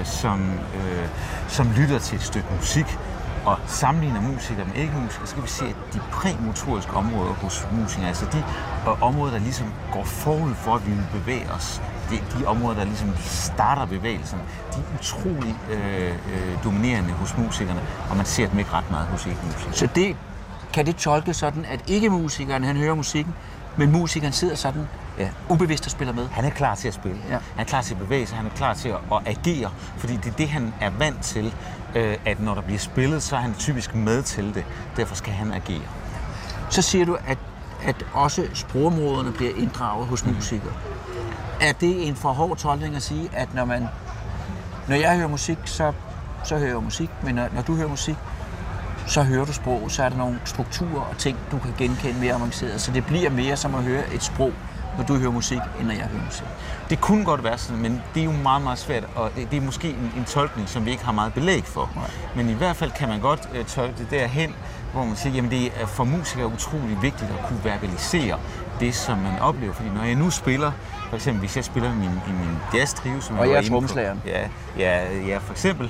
som lytter til et stykke musik, og sammenligner musikere med ikke-musikere, så kan vi se, at de præmotoriske områder hos musikere, altså de områder, der ligesom går forud for, at vi vil bevæge os, de områder, der ligesom starter bevægelsen, de er utrolig dominerende hos musikerne, og man ser dem ikke ret meget hos ikke-musikere. Så kan det tolkes sådan, at ikke-musikeren, han hører musikken, men musikeren sidder sådan ubevidst og spiller med? Han er klar til at spille. Ja. Han er klar til at bevæge sig, han er klar til at agere, fordi det er det, han er vant til, at når der bliver spillet, så er han typisk med til det. Derfor skal han agere. Så siger du, at også sprogområderne bliver inddraget hos musikere. Er det en for hård tolkning at sige, at når jeg hører musik, så hører jeg musik, men når du hører musik, så hører du sprog, så er der nogle strukturer og ting, du kan genkende mere avanceret. Så det bliver mere som at høre et sprog, når du hører musik, end når jeg hører musik. Det kunne godt være sådan, men det er jo meget, meget svært, og det er måske en tolkning, som vi ikke har meget belæg for. Nej. Men i hvert fald kan man godt tolke det derhen, hvor man siger, jamen det er for musikere utrolig vigtigt at kunne verbalisere det, som man oplever. Fordi når jeg nu spiller, for eksempel hvis jeg spiller i min jazz-trio, som og jeg er trommeslageren. Ja, for eksempel,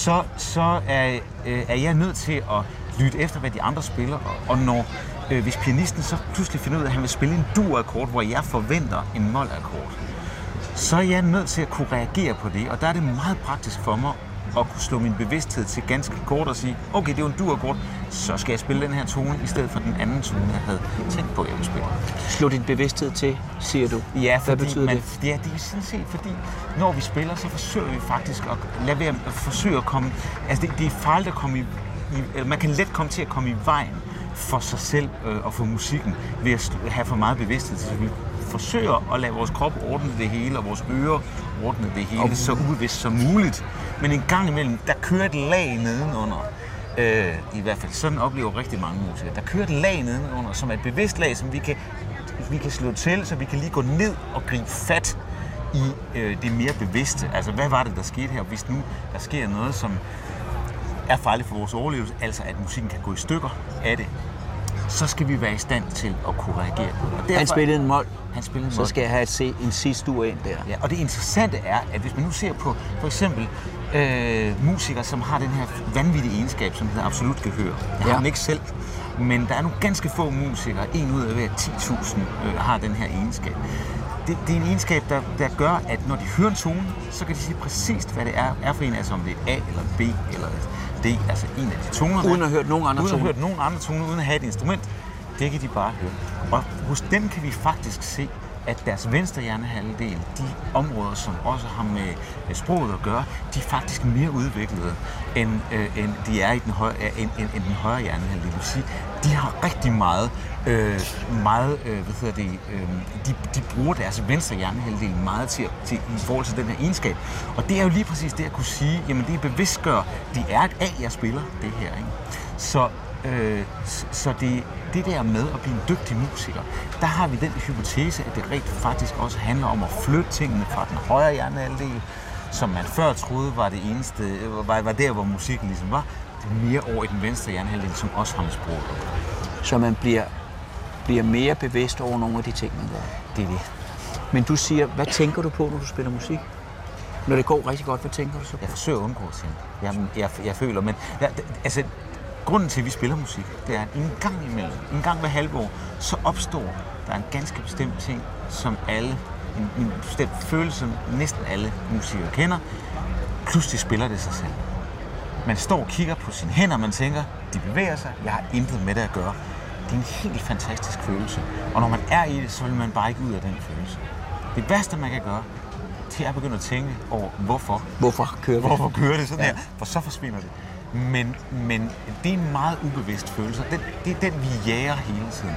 så er jeg nødt til at lytte efter, hvad de andre spiller, og når hvis pianisten så pludselig finder ud af, at han vil spille en dur-akkord, hvor jeg forventer en mol-akkord, så er jeg nødt til at kunne reagere på det, og der er det meget praktisk for mig at kunne slå min bevidsthed til ganske kort og sige, okay, det er jo en dur-akkord, så skal jeg spille den her tone, i stedet for den anden tone, jeg havde tænkt på, at jeg ville spille. Slå din bevidsthed til, siger du? Ja, hvad betyder det? Ja, det er sådan set, fordi når vi spiller, så forsøger vi faktisk at forsøge at komme, altså det er farligt at komme man kan let komme til at komme i vejen for sig selv og for musikken ved at have for meget bevidsthed. Så vi forsøger at lade vores krop ordne det hele, og vores ører ordne det hele så ubevidst som muligt. Men en gang imellem, der kører et lag nedenunder. I hvert fald sådan oplever rigtig mange musikere. Der kører et lag nedenunder, som er et bevidst lag, som vi kan slå til, så vi kan lige gå ned og gribe fat i det mere bevidste. Altså, hvad var det, der skete her? Hvis nu der sker noget, som er farligt for vores overlevelse, altså at musikken kan gå i stykker af det, så skal vi være i stand til at kunne reagere på det. Han spillede en mol, så skal jeg have en sidste ind der. Ja, og det interessante er, at hvis man nu ser på for eksempel musikere, som har den her vanvittige egenskab, som hedder absolut gehør. Jeg har den ikke selv, men der er nogle ganske få musikere, 1 ud af hver 10.000 har den her egenskab. Det er en egenskab, der gør, at når de hører en tone, så kan de sige præcis, hvad det er for en, altså om det er A eller B eller D, altså en af de toner. Uden at have hørt nogen andre toner. Uden at have hørt nogen andre toner, uden at have et instrument. Det kan de bare høre. Og hos dem kan vi faktisk se, at deres venstre hjernehalvdel, de områder, som også har med sproget at gøre, de er faktisk mere udviklede, end de er i den højre hjernehalvdel. Det vil sige, de har rigtig meget, de bruger deres venstre hjernehalvdel meget til i forhold til den her egenskab. Og det er jo lige præcis det at kunne sige, jamen det er bevidstgør, det er et A, jeg spiller det her, ikke? Så det der med at blive en dygtig musiker, der har vi den hypotese, at det rent faktisk også handler om at flytte tingene fra den højre hjernehalvdel, som man før troede var det eneste, var der, hvor musikken ligesom var, mere over i den venstre hjernehalvdel, som også har med sproget. Så man bliver mere bevidst over nogle af de ting, man gør. Det er det. Men du siger, hvad tænker du på, når du spiller musik? Når det går rigtig godt, hvad tænker du så på? Jeg forsøger at undgå at tænke. Jeg føler, men altså, grunden til, at vi spiller musik, det er, at en gang hver halve år, så opstår der en ganske bestemt ting, som en bestemt følelse, som næsten alle musikere kender. Pludselig spiller det sig selv. Man står og kigger på sine hænder, og man tænker, de bevæger sig, jeg har intet med det at gøre. Det er en helt fantastisk følelse. Og når man er i det, så vil man bare ikke ud af den følelse. Det værste, man kan gøre, det er at begynde at tænke over, hvorfor kører det sådan her, for så forsvinder det. Men det er en meget ubevidst følelse. Det er den, vi jager hele tiden.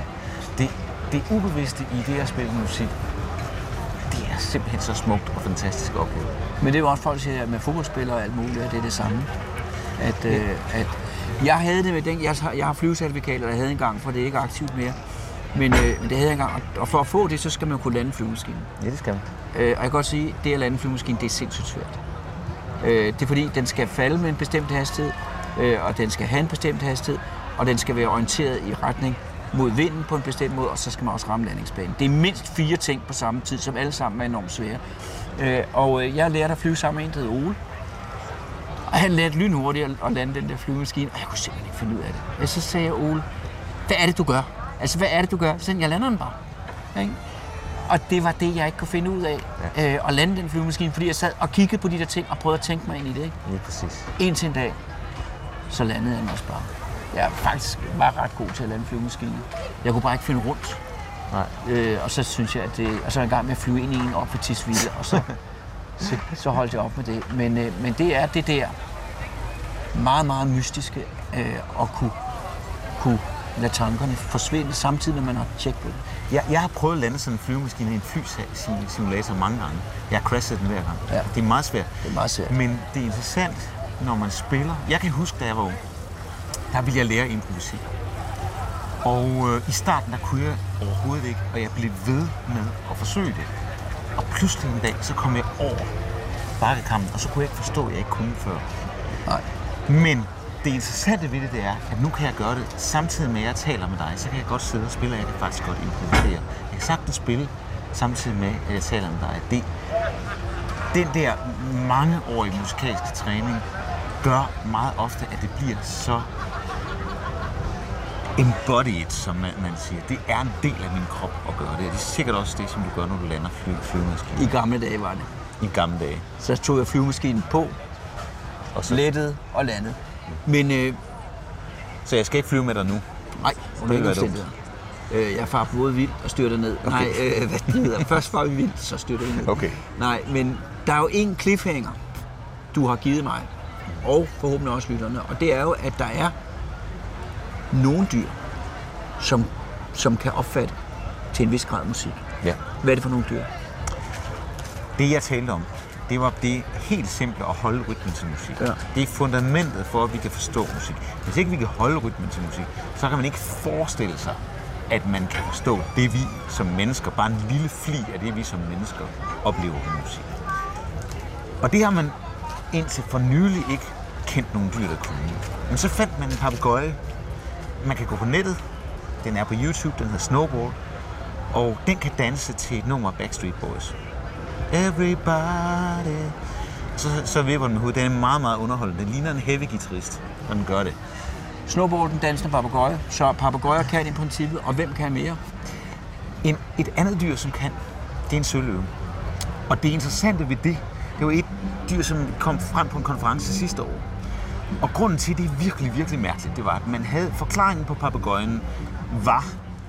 Det ubevidste i det at spille musik, det er simpelthen så smukt og fantastisk at opleve. Men det er jo også folk, der siger, at med fodboldspillere og alt muligt, at det er det samme. At jeg havde det med den, jeg har flyvecertifikater, der havde engang, for det er ikke aktivt mere. Men det havde jeg engang, og for at få det, så skal man kunne lande en flyvemaskine. Ja, det skal man. Og jeg kan godt sige, at det at lande en flyvemaskine, det er sindssygt svært. Det er fordi, den skal falde med en bestemt hastighed, og den skal have en bestemt hastighed, og den skal være orienteret i retning mod vinden på en bestemt måde, og så skal man også ramme landingsbanen. Det er mindst 4 ting på samme tid, som alle sammen er enormt svære. Og jeg lærte at flyve sammen med en, der hed Ole. Og han lærte lynhurtigt at lande den der flyvemaskine, og jeg kunne simpelthen ikke finde ud af det. Og så sagde jeg, Ole, hvad er det, du gør? Altså, hvad er det, du gør? Så jeg lander den bare. Ikke? Og det var det, jeg ikke kunne finde ud af, at lande den flyvemaskine, fordi jeg sad og kiggede på de der ting og prøvede at tænke mig ind i det. Ikke? Ja, præcis. Indtil en dag, så landede jeg den også bare. Jeg faktisk var ret god til at lande flyvemaskiner. Jeg kunne bare ikke finde rundt. Nej. Og så synes jeg, at og så er jeg i gang med at flyve ind i en op ved Tisvilde, og så holdt jeg op med det. Men det er det der meget, meget mystiske at kunne lade tankerne forsvinde, samtidig når man har tjekket på det. Jeg har prøvet at lande sådan en flyvemaskine i en flysimulator mange gange. Jeg har crashet den hver gang. Ja. Det er meget svært. Det er meget svært. Men det er interessant, når man spiller. Jeg kan huske, da jeg var ung, der ville jeg lære at improvisere. Og i starten, der kunne jeg overhovedet ikke, og jeg blev ved med at forsøge det. Og pludselig en dag, så kom jeg over bakkekammen, og så kunne jeg ikke forstå, at jeg ikke kunne før. Nej. Men det interessante ved det er, at nu kan jeg gøre det samtidig med, at jeg taler med dig. Så kan jeg godt sidde og spille, og jeg kan faktisk godt improvisere. Jeg kan sagtens spille samtidig med, at jeg taler med dig. Den der mangeårige musikalske træning gør meget ofte, at det bliver så embodied, som man siger. Det er en del af min krop at gøre det. Det er sikkert også det, som du gør, når du lander flyvemaskinen. I gamle dage var det. I gamle dage. Så tog jeg flyvemaskinen på, og så lettede og landede. Men, så jeg skal ikke flyve med dig nu? Nej, under ingen omstændigheder. Jeg farer på både vildt og styrter ned. Okay. Nej, hvad det hedder. Først farer vi vildt, så styrter vi ned. Okay. Nej, men der er jo en cliffhanger, du har givet mig, og forhåbentlig også lytterne, og det er jo, at der er nogle dyr, som kan opfatte til en vis grad musik. Ja. Hvad er det for nogle dyr? Det, jeg talte om, det var det helt simple at holde rytmen til musik. Ja. Det er fundamentet for, at vi kan forstå musik. Hvis ikke vi kan holde rytmen til musik, så kan man ikke forestille sig, at man kan forstå det, vi som mennesker, bare en lille fli af det, vi som mennesker oplever med musik. Og det har man indtil for nylig ikke kendt nogle dyr, der kunne. Men så fandt man en papegøje. Man kan gå på nettet. Den er på YouTube, den hedder Snowball. Og den kan danse til et nummer af Backstreet Boys. Everybody. Så vipper den med hovedet. Den er meget, meget underholdende. Den ligner en heavy guitarist, når den gør det. Snowball, den dansende papegøje. Så papegøjer kan i princippet, og hvem kan mere? Et andet dyr, som kan, det er en søløve. Og det interessante ved det var et dyr, som kom frem på en konference sidste år. Og grunden til, det er virkelig, virkelig mærkeligt, det var, at man havde forklaringen på papegøjen var,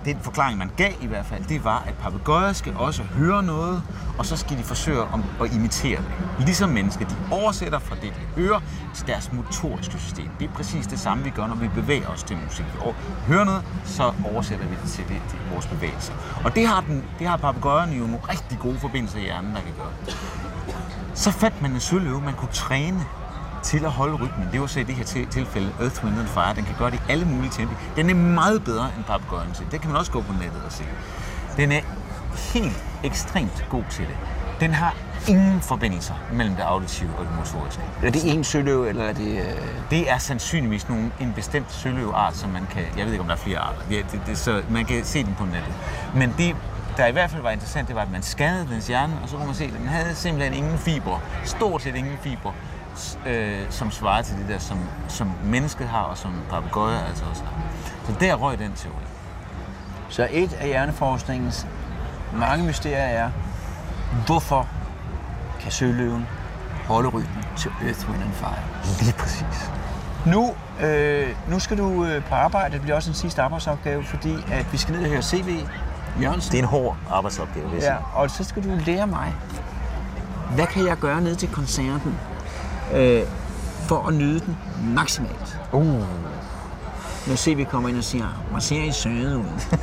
den forklaring, man gav i hvert fald, det var, at papegøjer skal også høre noget, og så skal de forsøge at imitere det. Ligesom mennesker, de oversætter fra det, de hører, til deres motoriske system. Det er præcis det samme, vi gør, når vi bevæger os til musik. Vi hører noget, så oversætter vi det til vores bevægelser. Og det har papegøjerne jo nogle rigtig gode forbindelser i hjernen, der kan gøre. Så fandt man en søløve, man kunne træne til at holde rytmen. Det var så i det her tilfælde Earth, Wind & Fire. Den kan gøre det i alle mulige tempi. Den er meget bedre end papegøjen til. Det kan man også gå på nettet og se. Den er helt ekstremt god til det. Den har ingen forbindelser mellem det auditive og det motoriske. Er det en søløve, eller er det... Det er sandsynligvis en bestemt søløveart, som man kan... Jeg ved ikke, om der er flere arter. Så man kan se den på nettet. Men det, der i hvert fald var interessant, det var, at man skadede dens hjerne, og så kunne man se, at den havde simpelthen ingen fibre. Stort set ingen fibre. Som svarer til det der, som mennesket har, og som papegøjer altså også har. Så der røg den teori. Så et af hjerneforskningens mange mysterier er, hvorfor kan søløven holde rytmen til Earth, Wind & Fire? Lige præcis. Nu skal du på arbejde. Det bliver også en sidste arbejdsopgave, fordi at vi skal ned og høre C.V. Jørgensen. Det er en hård arbejdsopgave, vil jeg sige. Ja, og så skal du lære mig, hvad kan jeg gøre ned til koncerten, for at nyde den maksimalt. Når C.V. kommer ind og siger, hvor ser I søde ud?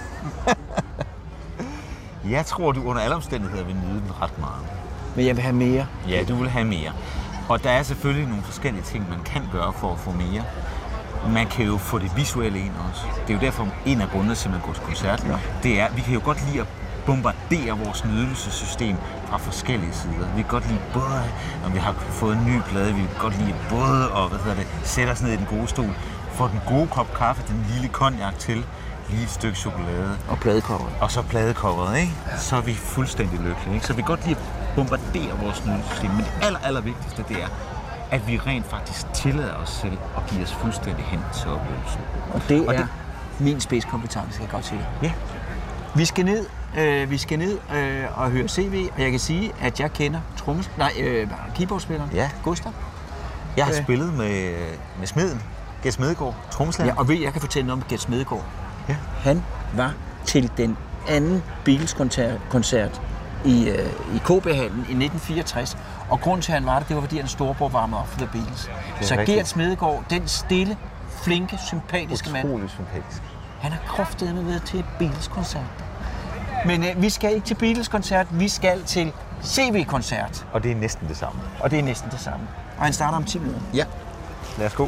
Jeg tror, du under alle omstændigheder vil nyde den ret meget. Men jeg vil have mere. Ja, du vil have mere. Og der er selvfølgelig nogle forskellige ting, man kan gøre for at få mere. Man kan jo få det visuelle ind også. Det er jo derfor en af grundene til, at man går til koncert. Ja. Det er, vi kan jo godt lide at bombardere vores nydelsessystem fra forskellige sider. Vi kan godt lide både, når vi har fået en ny plade, vi kan godt lide både at sætte os ned i den gode stol, få den gode kop kaffe, den lille cognac til, lige et stykke chokolade. Og pladecoveret. Og så pladecoveret, ikke? Ja. Så er vi fuldstændig lykkelige, ikke? Så vi kan godt lide at bombardere vores nydelsessystem. Men det allervigtigste, det er, at vi rent faktisk tillader os selv at give os fuldstændig hen til oplevelsen. Og det er min spidskompetence, skal jeg godt sige. Ja. Vi skal ned og høre C.V., og jeg kan sige, at jeg kender keyboardspilleren, Gustav. Jeg har spillet med smeden, Gert Smedegaard, trommeslager. Ja, og jeg kan fortælle noget om Gert Smedegaard. Ja. Han var til den anden Beatles-koncert i KB-hallen i 1964, og grunden til, at han var det var, fordi hans storebror varmede op for The Beatles. Så Gert Smedegaard, den stille, flinke, sympatiske mand. Utrolig sympatisk. Han har kraftedeme ved til Beatles-koncert. Men vi skal ikke til Beatles-koncert, vi skal til CV-koncert. Og det er næsten det samme. Og han starter om 10 minutter. Ja, lad os gå.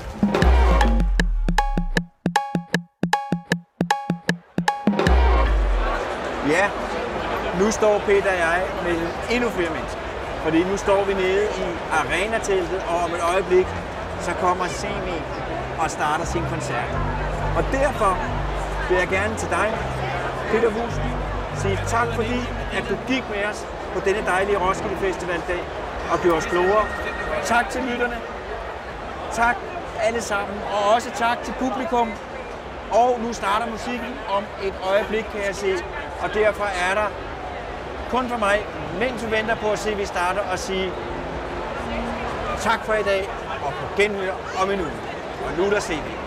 Ja, nu står Peter og jeg med endnu flere mennesker. Fordi nu står vi nede i arenateltet, og om et øjeblik, så kommer CV og starter sin koncert. Og derfor vil jeg gerne til dig, Peter Vuust, sige tak fordi, at du gik med os på denne dejlige Roskilde Festival-dag og gjorde os klogere. Tak til lytterne. Tak alle sammen, og også tak til publikum. Og nu starter musikken om et øjeblik, kan jeg se. Og derfor er der kun for mig, mens vi venter på at se, at vi starter, og sige tak for i dag, og på genhør om en uge. Og nu der ser vi.